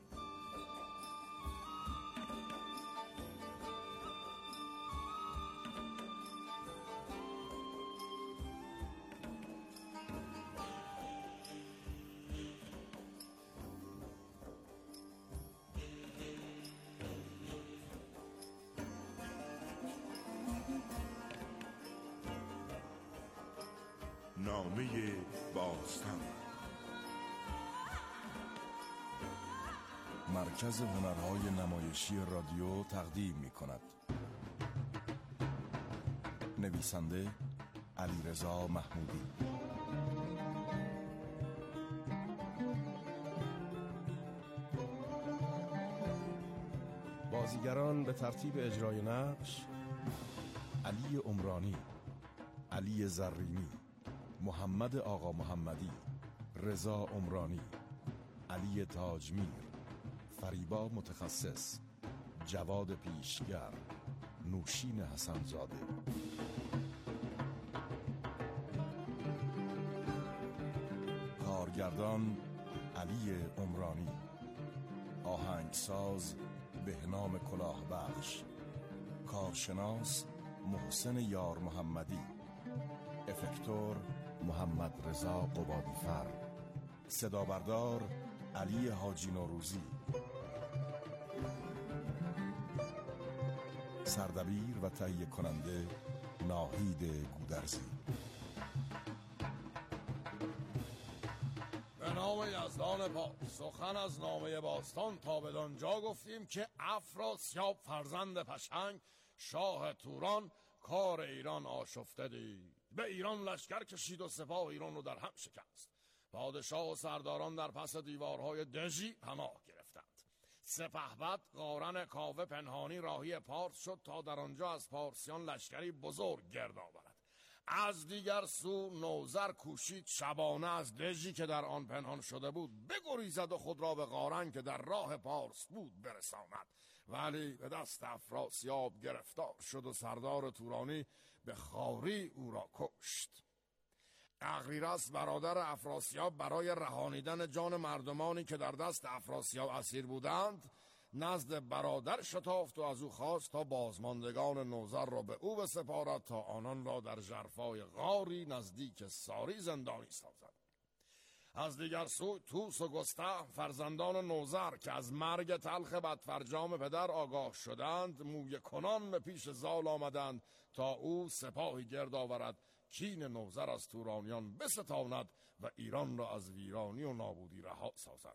نامه باستان. مرکز هنرهای نمایشی رادیو تقدیم می کند. نویسنده علیرضا محمودی. بازیگران به ترتیب اجرای نقش: علی عمرانی، علی زرینی، محمد آقا محمدی، رضا عمرانی، علی تاجمیر، فریبا متخصص، جواد پیشگر، نوشین حسنزاده. کارگردان علی عمرانی. آهنگساز بهنام کلاهبخش. کارشناس محسن یار محمدی. افکتور محمد رضا قبادیفر. صدابردار علی حاجی نوروزی. سردبیر و تهیه کننده ناهید گودرزی. به نام یزدان پاک. سخن از نامه باستان تا بدانجا گفتیم که افراسیاب فرزند پشنگ شاه توران کار ایران آشفته دید. به ایران لشکر کشید و سپاه ایران رو در هم شکست. پادشاه و سرداران در پس دیوارهای دژی پناه گرفتند. سپهبد قارن کاوه پنهانی راهی پارس شد تا در آنجا از پارسیان لشکری بزرگ گرد آورد. از دیگر سو نوذر کوشید شبانه از دژی که در آن پنهان شده بود بگریزد و خود را به قارن که در راه پارس بود برساند، ولی به دست افراسیاب گرفتار شد و سردار تورانی به خواری او را کشت. اغریرث برادر افراسیاب برای رهانیدن جان مردمانی که در دست افراسیاب اسیر بودند نزد برادر شتافت و از او خواست تا بازماندگان نوذر را به او بسپارد تا آنان را در ژرفای غاری نزدیک ساری زندانی سازد. از دیگر سو توس و گسته فرزندان نوذر که از مرگ تلخ بدفرجام پدر آگاه شدند مویه کنان به پیش زال آمدند تا او سپاهی گرد آورد کین نوذر از تورانیان بستاند و ایران را از ویرانی و نابودی رها سازد.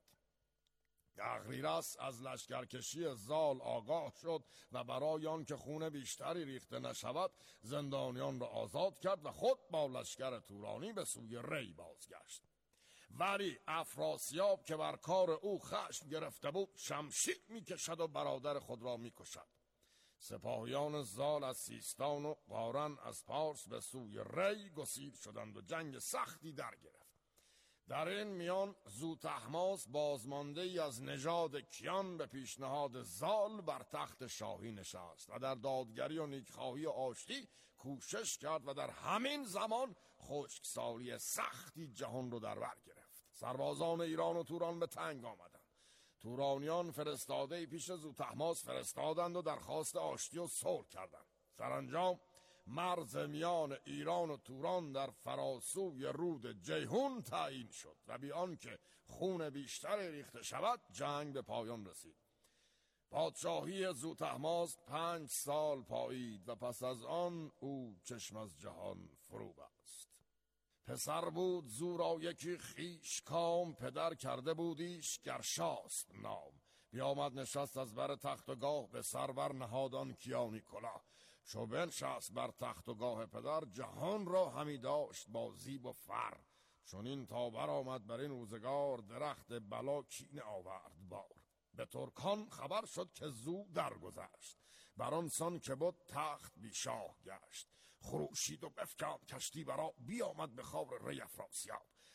اغریرث از لشکرکشی زال آگاه شد و برای آن که خون بیشتری ریخته نشود زندانیان را آزاد کرد و خود با لشکر تورانی به سوی ری بازگشت. ولی افراسیاب که بر کار او خشم گرفته بود شمشیر میکشد و برادر خود را میکشد. سپاهیان زال از سیستان و قارن از پارس به سوی ری گسیل شدند و جنگ سختی در گرفت. در این میان زوتحماس بازمانده ای از نژاد کیان به پیشنهاد زال بر تخت شاهی نشست و در دادگری و نیکخواهی و آشتی کوشش کرد و در همین زمان خشکسالی سختی جهان رو در بر گرفت. سربازان ایران و توران به تنگ آمدند. تورانیان فرستاده پیش زوتحماس فرستادند و درخواست آشتی و صلح کردند. سرانجام مرز میان ایران و توران در فراسوی رود جیهون تعیین شد و بی آنکه خون بیشتری ریخته شود جنگ به پایان رسید. پادشاهی زوتحماس 5 سال پایید و پس از آن او چشم از جهان فرو بست. پسر بود زو را یکی خویش کام، پدر کرده بودیش گرشاسپ نام. بیامد نشست از بر تخت و گاه، به سر بر نهادان کیانی کلاه. چو بنشست بر تخت و گاه پدر، جهان را همی داشت با زیب و فر. چون این تا بر آمد بر این روزگار، درخت بلا کینه آورد بار. به ترکان خبر شد که زو درگذشت، بر آن سان که بود تخت بی شاه گشت. خروشید و بفکند کشتی برا، بیامد به خاور ری افراسیاب.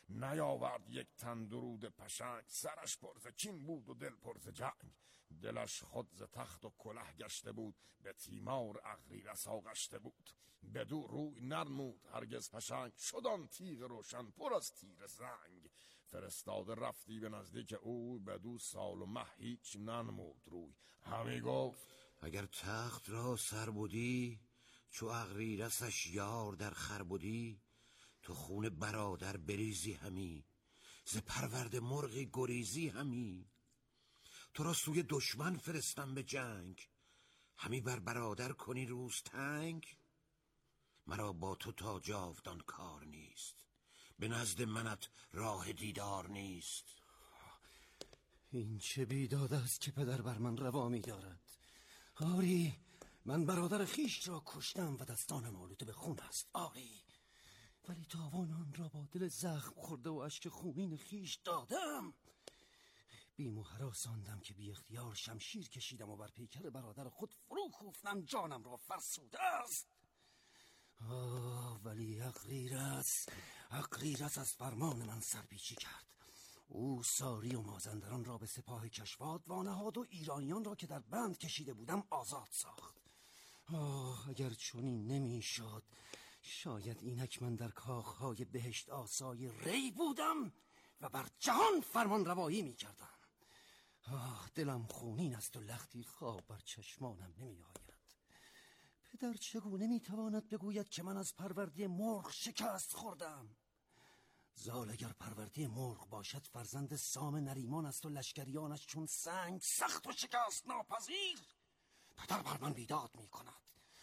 نیاورد یک تن درود پشنگ. سرش پر ز کین بود و دل پر ز جنگ. دلش خود ز تخت و کله گشته بود، به تیمار اغریرث آغشته بود. بدو روی نرمود هرگز پشنگ، شد آن تیغ روشن پر از تیر زنگ. فرستاده رفتی به نزدیک اوی، بدو سال و مه هیچ ننمود روی. همی گفت اگر تخت را سر بودی، چو اغریرثش یار در خر بودی، تو خون برادر بریزی همی، ز پرورد مرغی گریزی همی. تو را سوی دشمن فرستم به جنگ، همی بر برادر کنی روز تنگ. مرا با تو تا جاودان کار نیست، به نزد منت راه دیدار نیست. این چه بیداد است که پدر بر من روا می دارد. آری من برادر خیش را کشتم و دستانم آلوده به خون است. آری ولی تاوان آن را با دل زخم خورده و اشک خونین خیش دادم. بیم و هراس آندم که بی اختیار شمشیر کشیدم و بر پیکر برادر خود فرو کوفتم، جانم را فرسوده است. ولی اغریرث از فرمان من سرپیچی کرد. او ساری و مازندران را به سپاه کشواد وانهاد و ایرانیان را که در بند کشیده بودم آزاد ساخت. اگر چنین نمیشد، شاید اینک من در کاخهای بهشت آسای ری بودم و بر جهان فرمان روایی می کردم. دلم خونین است و لختی خواب بر چشمانم نمی آید. پدر چگونه می تواند بگوید که من از پروردی مرغ شکست خوردم؟ زال اگر پروردی مرغ باشد فرزند سام نریمان است و لشکریانش چون سنگ سخت و شکست ناپذیر. پدر بر من بیداد می کند.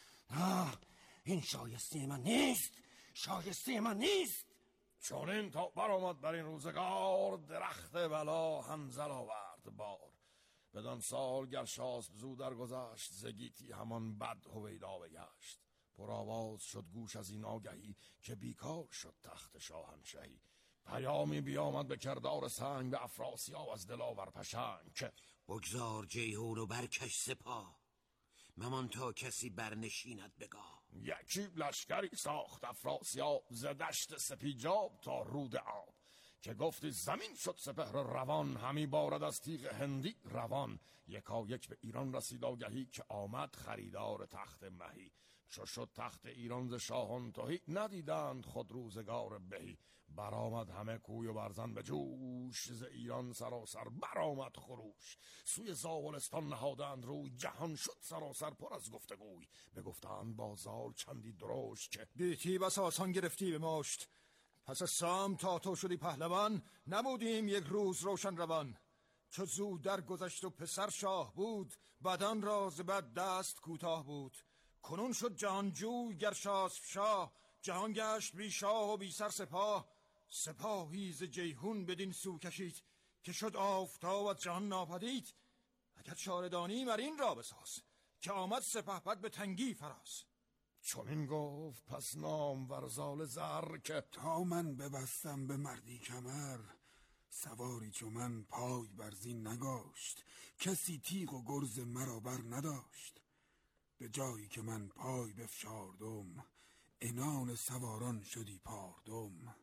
نه، این شایسته من نیست، شایسته من نیست. چون این تا برآمد بر این روزگار، درخت بلا حنظل آورد بار. بدان سال گرشاسپ زو درگذشت، ز گیتی همان بد هویدا بگشت. پر آواز شد گوش از این آگهی، که بیکار شد تخت شاهنشهی. پیامی بیامد به کردار سنگ، به افراسیاب از دلاور پشنگ که بگذار جیهون و برکش سپاه، ممان تا کسی برنشیند بگاه. یکی لشکری ساخت افراسیاب، ز دشت سپیجاب تا رود آب. که گفتی زمین شد سپهر روان، همی بارد از تیغ هندی روان. یکا یک به ایران رسید آگهی، که آمد خریدار تخت مهی. چو شد تخت ایران ز شاهان تهی، ندیدند خود روزگار بهی. برآمد همه کوی و برزن به جوش، ز ایران سراسر برآمد خروش. سوی زاولستان نهادند روی، جهان شد سراسر پر از گفتگوی. بگفتند با زال چندی درشت که گیتی بس آسان گرفتی به مشت. پس از سام تا تو شدی پهلوان، نبودیم یک روز روشن روان. چو زود در گذشت و پسر شاه بود، بدان را ز بد دست کوتاه بود. کنون شد جهانجوی گرشاسپ شاه، جهان گشت بی شاه و بی سر سپاه. سپاهی ز جیهون بدین سو کشید، که شد آفتاب از جهان ناپدید. اگر چاره دانی مر این را بساز، که آمد سپهبد به تنگی فراز. چون این گفت پس نامور زال زر، که تا من ببستم به مردی کمر، سواری چو من پای بر زین نگاشت. کسی تیغ و گرز مرا بر نداشت. به جایی که من پای بفشاردم، عنان سواران شدی پاردم.